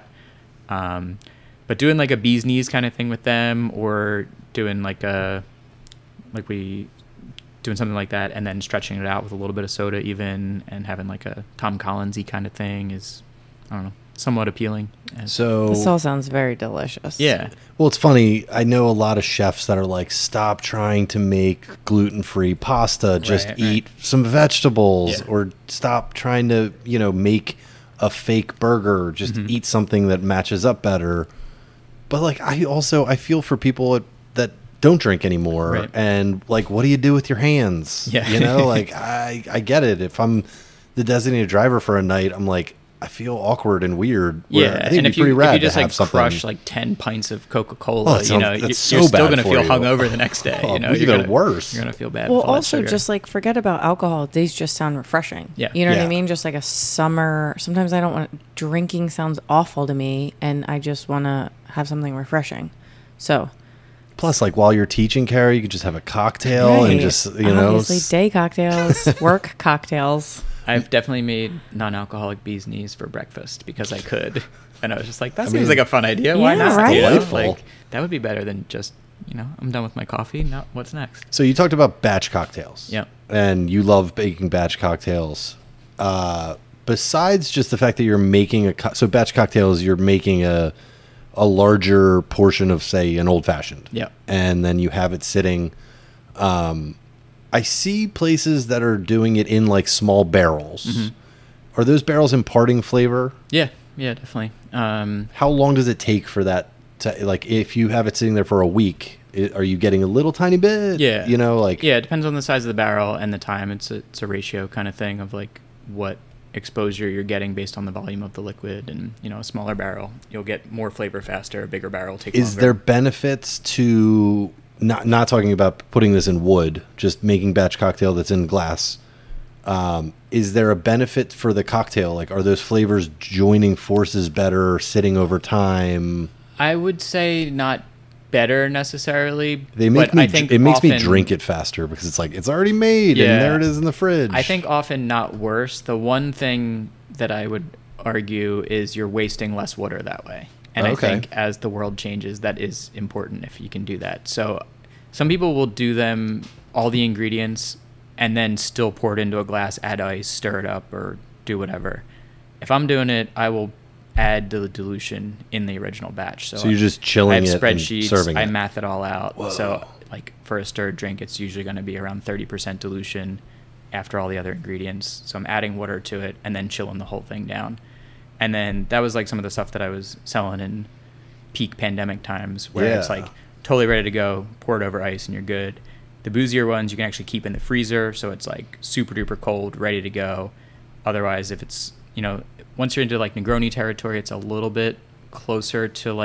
Um, but doing like a bee's knees kind of thing with them, or doing like a like we doing something like that and then stretching it out with a little bit of soda even, and having like a Tom Collins-y kind of thing is, I don't know, somewhat appealing. And- So This all sounds very delicious. yeah. Well, it's funny. I know a lot of chefs that are like, stop trying to make gluten-free pasta. Just Right, eat some vegetables, Yeah. or stop trying to, you know, make a fake burger. Just Mhm. eat something that matches up better. But like, I also I feel for people that don't drink anymore, Right. and like, what do you do with your hands? Yeah. You know, like I I get it. If I'm the designated driver for a night, I'm like, I feel awkward and weird. where Yeah, I think and it'd if be pretty you, rad if you just to have like something. crush like ten pints of Coca Cola, Oh, that you sounds- know, that's you're, so you're still bad going to for feel you. hungover the next day. Oh, You know, even you're gonna, worse. You're going to feel bad. Well, with all that also sugar. just like forget about alcohol. These just sound refreshing. Yeah. You know what Yeah. I mean? Just like a summer. Sometimes I don't want drinking sounds awful to me, and I just want to have something refreshing. So Plus, like while you're teaching, Carrie, you could just have a cocktail and right. just you know. obviously s- day cocktails, work cocktails. I've definitely made non-alcoholic bee's knees for breakfast because I could, and I was just like, that I seems mean, like a fun idea. Why yeah, not? right? You know? Delightful. Like that would be better than just, you know, I'm done with my coffee. Now what's next? So you talked about batch cocktails. Yeah. And you love baking batch cocktails. Uh, besides just the fact that you're making a co- so batch cocktails, you're making a a larger portion of, say, an old fashioned. Yeah. And then you have it sitting. Um, I see places that are doing it in like small barrels. Mhm. Are those barrels imparting flavor? Yeah, yeah, definitely. Um, How long does it take for that to, like, if you have it sitting there for a week, i are you getting a little tiny bit? Yeah. You know, like, yeah, it depends on the size of the barrel and the time. It's a, it's a ratio kind of thing of like what exposure you're getting based on the volume of the liquid. And, you know, a smaller barrel, you'll get more flavor faster. A bigger barrel takes is longer. there benefits to not not talking about putting this in wood, just making batch cocktail that's in glass? Um, is there a benefit for the cocktail? Like, are those flavors joining forces better, sitting over time? I would say not better necessarily. They make but me. I think it makes me often- drink it faster because it's like it's already made Yeah. and there it is in the fridge. I think often not worse. The one thing that I would argue is you're wasting less water that way. And Okay. I think as the world changes, that is important if you can do that. So some people will do them, all the ingredients, and then still pour it into a glass, add ice, stir it up, or do whatever. If I'm doing it, I will add the dilution in the original batch. So, So you're just I chilling have it and spreadsheets. serving I it. math it all out. Whoa. So like for a stirred drink, it's usually going to be around thirty percent dilution after all the other ingredients. So I'm adding water to it and then chilling the whole thing down. And then that was like some of the stuff that I was selling in peak pandemic times where it's Yeah. like totally ready to go, pour it over ice and you're good. The boozier ones you can actually keep in the freezer, so it's like super duper cold, ready to go. Otherwise, if it's, you know, once you're into like Negroni territory, it's a little bit closer to like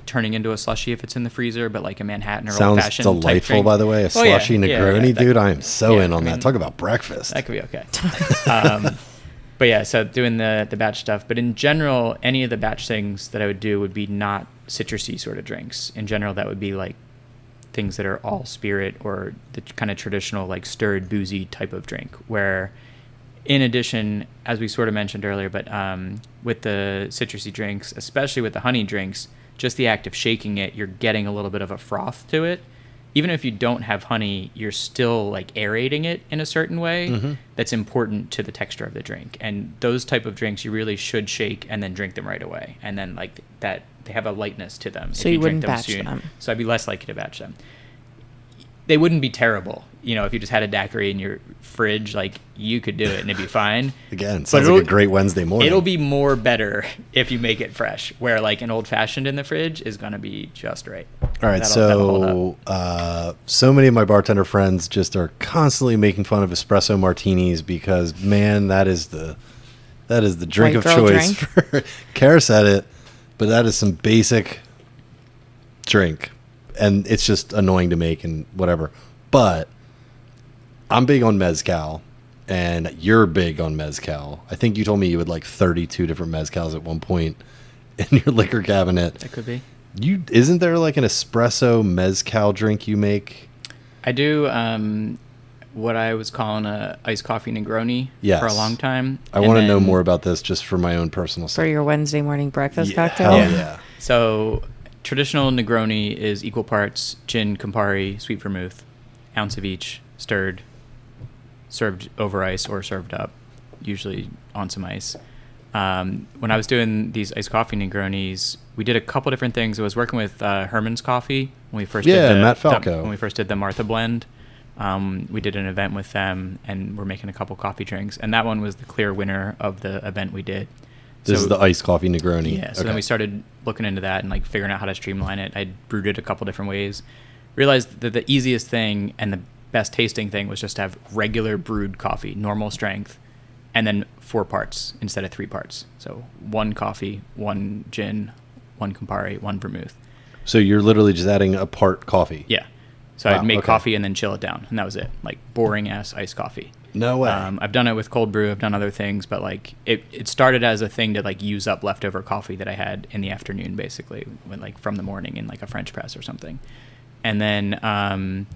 turning into a slushy if it's in the freezer, but like a Manhattan or Sounds old-fashioned type delightful, drink. by the way. A Oh, yeah. slushy Yeah, Negroni, yeah, that- dude. I am so yeah, in on I that. mean, Talk about breakfast. That could be okay. um, but yeah, so doing the the batch stuff. But in general, any of the batch things that I would do would be not citrusy sort of drinks. In general, that would be like things that are all spirit or the kind of traditional like stirred boozy type of drink. Where, in addition, as we sort of mentioned earlier, but um, with the citrusy drinks, especially with the honey drinks, just the act of shaking it, you're getting a little bit of a froth to it. Even if you don't have honey, you're still like aerating it in a certain way Mm-hmm. that's important to the texture of the drink. And those type of drinks you really should shake and then drink them right away. And then like that, they have a lightness to them. So if you drink wouldn't batch them. So I'd be less likely to batch them. They wouldn't be terrible. You know, if you just had a daiquiri in your fridge, like you could do it and it'd be fine. Again, But sounds like a it'll- great Wednesday morning. It'll be more better if you make it fresh, where like an old fashioned in the fridge is going to be just right. All right, That'll- that'll hold so uh, so many of my bartender friends just are constantly making fun of espresso martinis because man, that is the that is the drink White of girl choice. For Kara said it, but that is some basic drink, and it's just annoying to make and whatever. But I'm big on mezcal, and you're big on mezcal. I think you told me you had like thirty-two different mezcals at one point in your liquor cabinet. That could be. You isn't there like an espresso mezcal drink you make? I do um, what I was calling a iced coffee Negroni Yes. for a long time. I And want to know then- more about this just for my own personal For sake. your Wednesday morning breakfast Yeah, cocktail? hell Yeah. yeah. So traditional Negroni is equal parts gin, Campari, sweet vermouth, ounce of each, stirred, served over ice or served up, usually on some ice. Um, when I was doing these iced coffee Negronis, we did a couple different things. I was working with uh, Herman's Coffee when we first Yeah, did the, Matt the- Falco. when we first did the Martha blend. Um, we did an event with them, and we're making a couple coffee drinks, and that one was the clear winner of the event we did. This So- is the iced coffee Negroni. yeah, so Okay. then we started looking into that and like figuring out how to streamline it. I brewed it a couple different ways. Realized that the easiest thing and the best tasting thing was just to have regular brewed coffee, normal strength, and then four parts instead of three parts. So one coffee, one gin, one Campari, one vermouth. So you're literally just adding a part coffee. Yeah. So Wow, I'd make okay. coffee and then chill it down, and that was it. Like boring ass iced coffee. No way. Um, I've done it with cold brew. I've done other things, but like it, it started as a thing to like use up leftover coffee that I had in the afternoon, basically, when like from the morning in like a French press or something. And then um,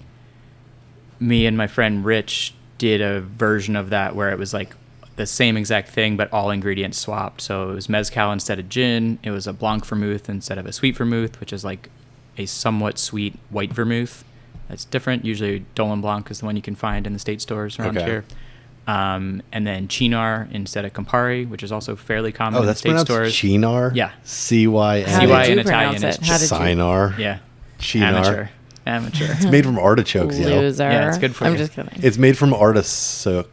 me and my friend Rich did a version of that where it was like the same exact thing, but all ingredients swapped. So it was mezcal instead of gin. It was a blanc vermouth instead of a sweet vermouth, which is like a somewhat sweet white vermouth. That's different. Usually Dolan Blanc is the one you can find in the state stores around Okay. here. Um, and then Chinar instead of Campari, which is also fairly common oh, in the that's state pronounced stores. Chinar? Yeah. C Y How N. C Y did in you pronounce Italian is it? How did you? Chinar. Yeah. Chinar. Amateur. Amateur. It's made from artichokes, yo. Loser. Yeah, it's good for I'm you. just kidding. It's made from artichokes.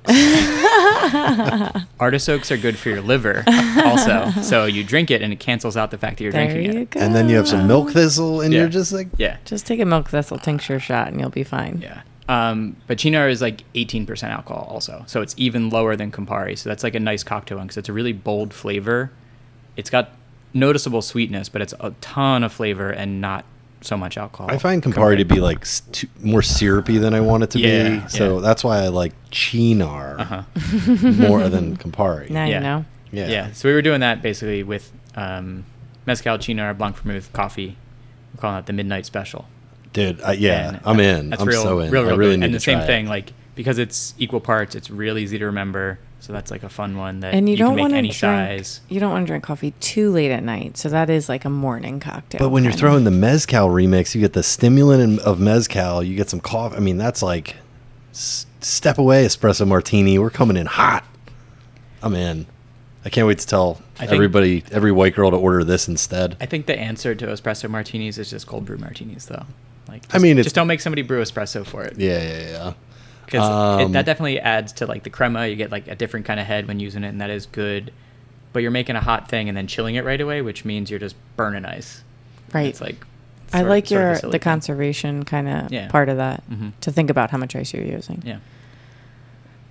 Artichokes are good for your liver also. So you drink it and it cancels out the fact that you're there drinking you it. go. And then you have some milk thistle, and Yeah. you're just like, Yeah. Just take a milk thistle tincture shot and you'll be fine. Yeah. Um, but Chinar is like eighteen percent alcohol also. So it's even lower than Campari. So that's like a nice cocktail one because it's a really bold flavor. It's got noticeable sweetness, but it's a ton of flavor and not so much alcohol. I find Campari to be like s- too, more syrupy than I want it to Yeah, be. So yeah. that's why I like Chinar Uh-huh. more than Campari. Now Yeah. you know. Yeah. Yeah. So we were doing that basically with um, mezcal, Chinar, Blanc Vermouth, coffee. We're calling it the Midnight Special. Dude, I, yeah, And I'm in. That's I'm real, so in. Real, real I really good. need And to the same try thing, it. like because it's equal parts, it's really easy to remember. So that's like a fun one that And you, you, don't can make want to any drink. size. You don't want to drink coffee too late at night. So that is like a morning cocktail. But when you're kinda. throwing the mezcal remix, you get the stimulant in- of mezcal. You get some coffee. I mean, that's like s- step away espresso martini. We're coming in hot. I'm in. I can't wait to tell I think- everybody, every white girl, to order this instead. I think the answer to espresso martinis is just cold brew martinis, though. Like, just, I mean, it's- just don't make somebody brew espresso for it. Yeah, yeah, yeah. Because Um, that definitely adds to like the crema. You get like a different kind of head when using it, and that is good. But you're making a hot thing and then chilling it right away, which means you're just burning ice. Right. It's like I sort- like sort of a your silly the thing. conservation kind of Yeah. part of that Mhm. to think about how much ice you're using. Yeah.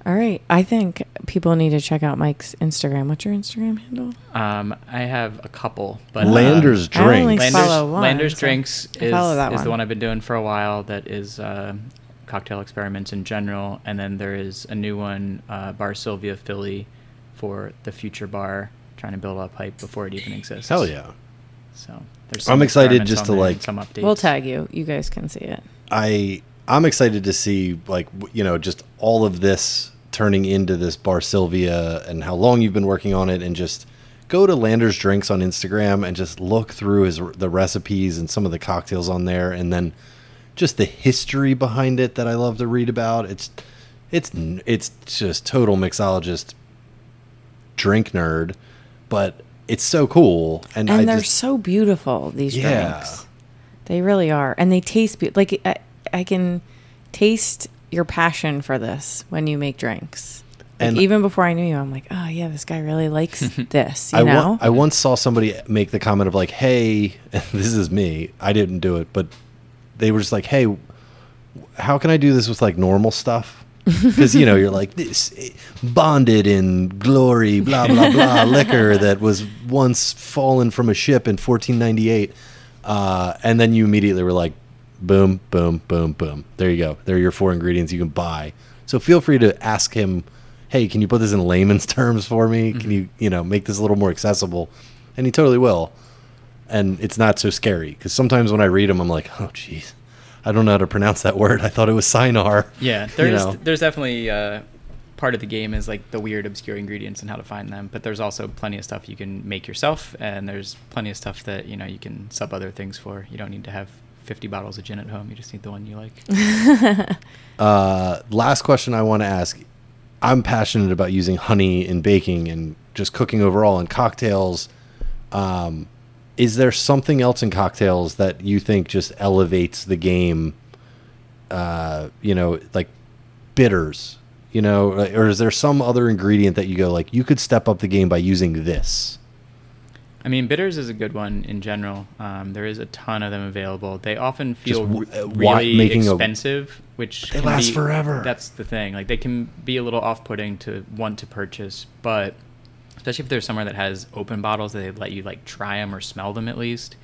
All right. I think people need to check out Mike's Instagram. What's your Instagram handle? Um, I have a couple, but Landers uh, I only Drinks. follow Landers, one, Landers so Drinks I is, follow that is the one. one I've been doing for a while. That is uh, cocktail experiments in general, and then there is a new one, uh, Bar Sylvia Philly, for the future bar, trying to build up hype before it even exists. Hell yeah. So there's. I'm some excited experiments just on to, there like- and some updates. We'll tag you. You guys can see it. I I'm excited to see like w- you know just all of this turning into this Bar Sylvia and how long you've been working on it, and just go to Landers Drinks on Instagram and just look through his the recipes and some of the cocktails on there, and then just the history behind it that I love to read about. It's it's n- it's just total mixologist drink nerd, but it's so cool, and, And I they're just, so beautiful, these Yeah. drinks. They really are. And they taste be- like I, I can taste your passion for this when you make drinks. Like, And- even before I knew you, I'm like, oh yeah, this guy really likes this. You I, know? wa- I once saw somebody make the comment of like, "Hey, this is me. I didn't do it, but they were just like, hey, how can I do this with like normal stuff?" Because you know you're like this eh, bonded in glory, blah blah blah liquor that was once fallen from a ship in fourteen ninety-eight, uh, and then you immediately were like, boom, boom, boom, boom. There you go. There are your four ingredients you can buy. So feel free to ask him, hey, can you put this in layman's terms for me? Can you, you know, make this a little more accessible? And he totally will. And it's not so scary, because sometimes when I read them, I'm like, oh, geez, I don't know how to pronounce that word. I thought it was Sinar. Yeah, You there's know? there's definitely uh, part of the game is like the weird obscure ingredients and how to find them. But there's also plenty of stuff you can make yourself, and there's plenty of stuff that you know you can sub other things for. You don't need to have fifty bottles of gin at home. You just need the one you like. Uh, last question I want to ask. I'm passionate about using honey in baking and just cooking overall and cocktails. Um, is there something else in cocktails that you think just elevates the game? Uh, you know, like bitters, you know, or is there some other ingredient that you go like, you could step up the game by using this? I mean, bitters is a good one in general. Um, there is a ton of them available. They often feel w- re- uh, why- really making a- expensive, which They can last be- forever. That's the thing. Like they can be a little off-putting to want to purchase, but especially if there's somewhere that has open bottles that they let you like try them or smell them at least.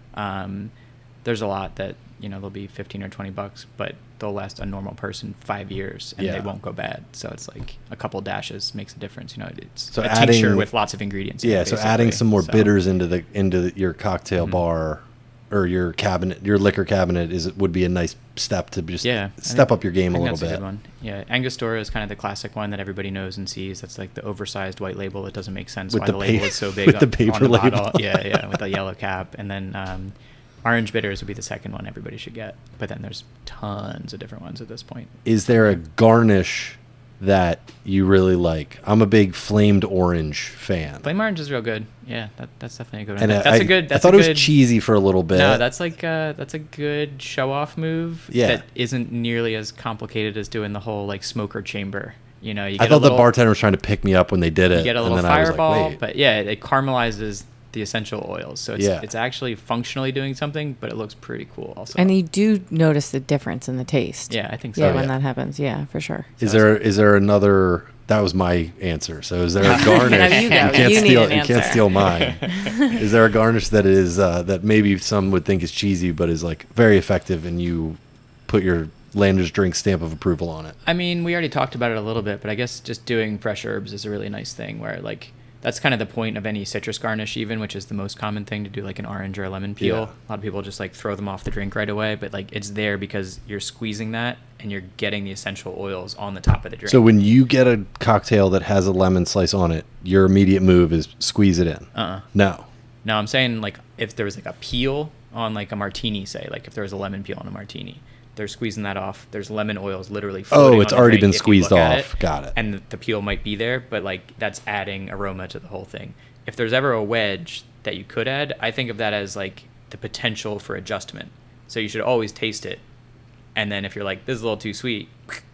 Um, there's a lot that you know they'll be fifteen or twenty bucks, but they'll last a normal person five years and Yeah. they won't go bad. So it's like a couple dashes makes a difference. You know, it's So a adding- tincture with lots of ingredients. in Yeah, it, so adding basically. some more So- bitters into the into the, your cocktail Mhm. bar or your cabinet, your liquor cabinet is would be a nice step to just Yeah, I step think- up your game I a think little that's bit. A good one. Yeah, Angostura is kind of the classic one that everybody knows and sees. That's like the oversized white label. It doesn't make sense With why the the, label pa- is so big with the on, paper on the label. bottle. Yeah, yeah, with the yellow cap. And then um, orange bitters would be the second one everybody should get. But then there's tons of different ones at this point. Is there a garnish that you really like? I'm a big flamed orange fan. Flame orange is real good. Yeah, that, that's definitely a good one. and That- I, that's a good. That's I thought a it good, was cheesy for a little bit. No, that's like uh, that's a good show off move. Yeah. That isn't nearly as complicated as doing the whole like smoker chamber. You know, you get I a thought little, the bartender was trying to pick me up when they did it. you get a little and then I was fireball, like, wait. but yeah, it caramelizes the essential oils, so it's Yeah. it's actually functionally doing something, but it looks pretty cool also. And you do notice the difference in the taste. yeah, I think so. Yeah, Oh, when yeah. that happens. Yeah, for sure. Is So there is there another? That was my answer. So is there a garnish? No, you go. can't You need steal. an You can't answer. steal mine. Is there a garnish that is uh, that maybe some would think is cheesy, but is like very effective, and you put your Landers drink stamp of approval on it? I mean, we already talked about it a little bit, but I guess just doing fresh herbs is a really nice thing where like that's kind of the point of any citrus garnish even, which is the most common thing to do, like an orange or a lemon peel. Yeah. A lot of people just like throw them off the drink right away, but like it's there because you're squeezing that and you're getting the essential oils on the top of the drink. So when you get a cocktail that has a lemon slice on it, your immediate move is squeeze it in. uh-uh. No. No, I'm saying like if there was like a peel on like a martini, say, like if there was a lemon peel on a martini, they're squeezing that off. There's lemon oils literally floating Oh, it's on the already drink been if you squeezed look at off. it, Got it. And the, the peel might be there, but like that's adding aroma to the whole thing. If there's ever a wedge that you could add, I think of that as like the potential for adjustment. So you should always taste it. And then if you're like, this is a little too sweet,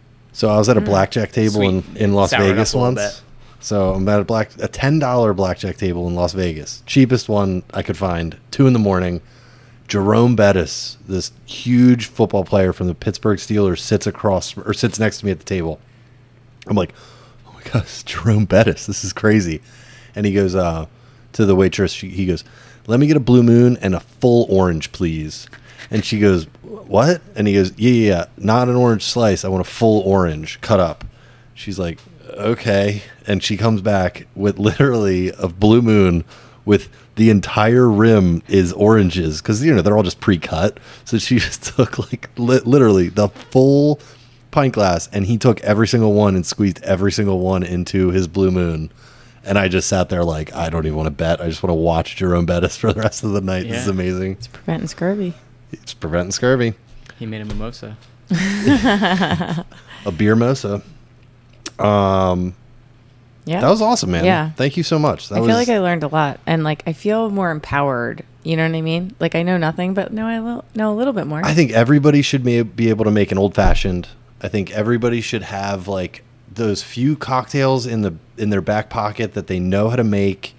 So I was at a blackjack table in, Sweet. in Las Sour it up Vegas a little once. bit. So I'm at a black a ten dollar blackjack table in Las Vegas, cheapest one I could find. Two in the morning. Jerome Bettis, this huge football player from the Pittsburgh Steelers, sits across or sits next to me at the table, I'm like, oh my gosh, Jerome Bettis, this is crazy. And he goes uh, to the waitress, she, he goes, let me get a Blue Moon and a full orange, please. And she goes, what? And he goes, yeah, yeah, yeah, not an orange slice. I want a full orange cut up. She's like, okay. And she comes back with literally a Blue Moon with the entire rim is oranges because, you know, they're all just pre-cut. So she just took like li- literally the full pint glass, and he took every single one and squeezed every single one into his Blue Moon. And I just sat there like, I don't even want to bet. I just want to watch Jerome Bettis for the rest of the night. Yeah. This is amazing. It's preventing scurvy. It's preventing scurvy. He made a mimosa. A beer mosa. Um, Yeah. That was awesome, man. Yeah. Thank you so much. That I was, feel like I learned a lot, and like I feel more empowered. You know what I mean? Like I know nothing, but now I lo- know a little bit more. I think everybody should be be able to make an old fashioned. I think everybody should have like those few cocktails in the in their back pocket that they know how to make.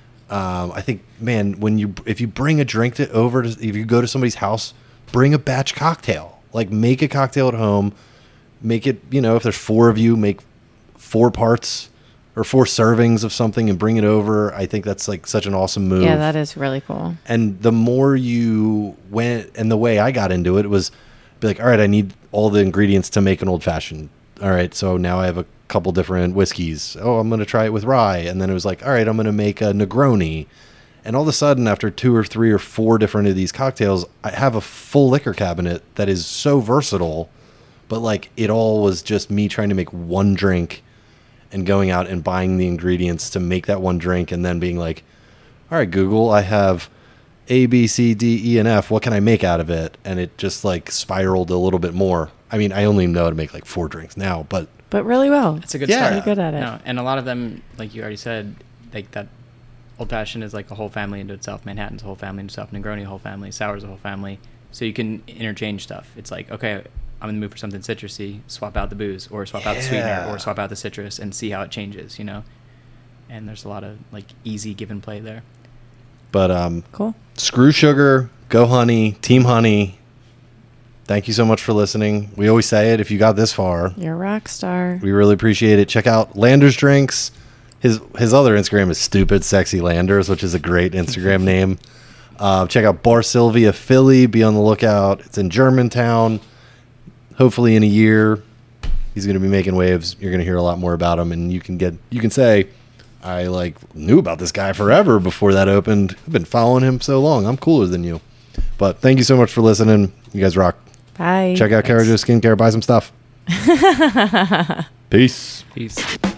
Um, I think, man, when you if you bring a drink to over to, if you go to somebody's house, bring a batch cocktail. Like make a cocktail at home. Make it, you know, if there's four of you, make four parts or four servings of something and bring it over. I think that's like such an awesome move. yeah, that is really cool. And the more you went, and the way I got into it was be like, all right, I need all the ingredients to make an old fashioned. All right, so now I have a couple different whiskeys. Oh, I'm going to try it with rye. And then it was like, all right, I'm going to make a Negroni. And all of a sudden, after two or three or four different of these cocktails, I have a full liquor cabinet that is so versatile. But like it all was just me trying to make one drink and going out and buying the ingredients to make that one drink, and then being like, all right, Google, I have A, B, C, D, E, and F. What can I make out of it? And it just like spiraled a little bit more. I mean, I only know how to make like four drinks now, but But really well. It's a good Yeah. start. You're good at it. No, and a lot of them, like you already said, like that old fashioned is like a whole family into itself. Manhattan's a whole family into itself. Negroni a whole family. Sour's a whole family. So you can interchange stuff. It's like, okay, I'm in the mood for something citrusy. Swap out the booze, or swap out the sweetener, Yeah. or swap out the citrus, and see how it changes. You know. And there's a lot of like easy give and play there. but um, Cool. screw sugar, go honey, team honey. Thank you so much for listening. We always say it. If you got this far, You're a rock star. we really appreciate it. Check out Landers Drinks. His his other Instagram is Stupid Sexy Landers, which is a great Instagram name. Uh, check out Bar Sylvia Philly. Be on the lookout. It's in Germantown. Hopefully in a year, he's going to be making waves. You're going to hear a lot more about him, and you can get you can say, I like knew about this guy forever before that opened. I've been following him so long. I'm cooler than you. But thank you so much for listening. You guys rock. Bye. Check out Carajo Skincare. Buy some stuff. Peace. Peace.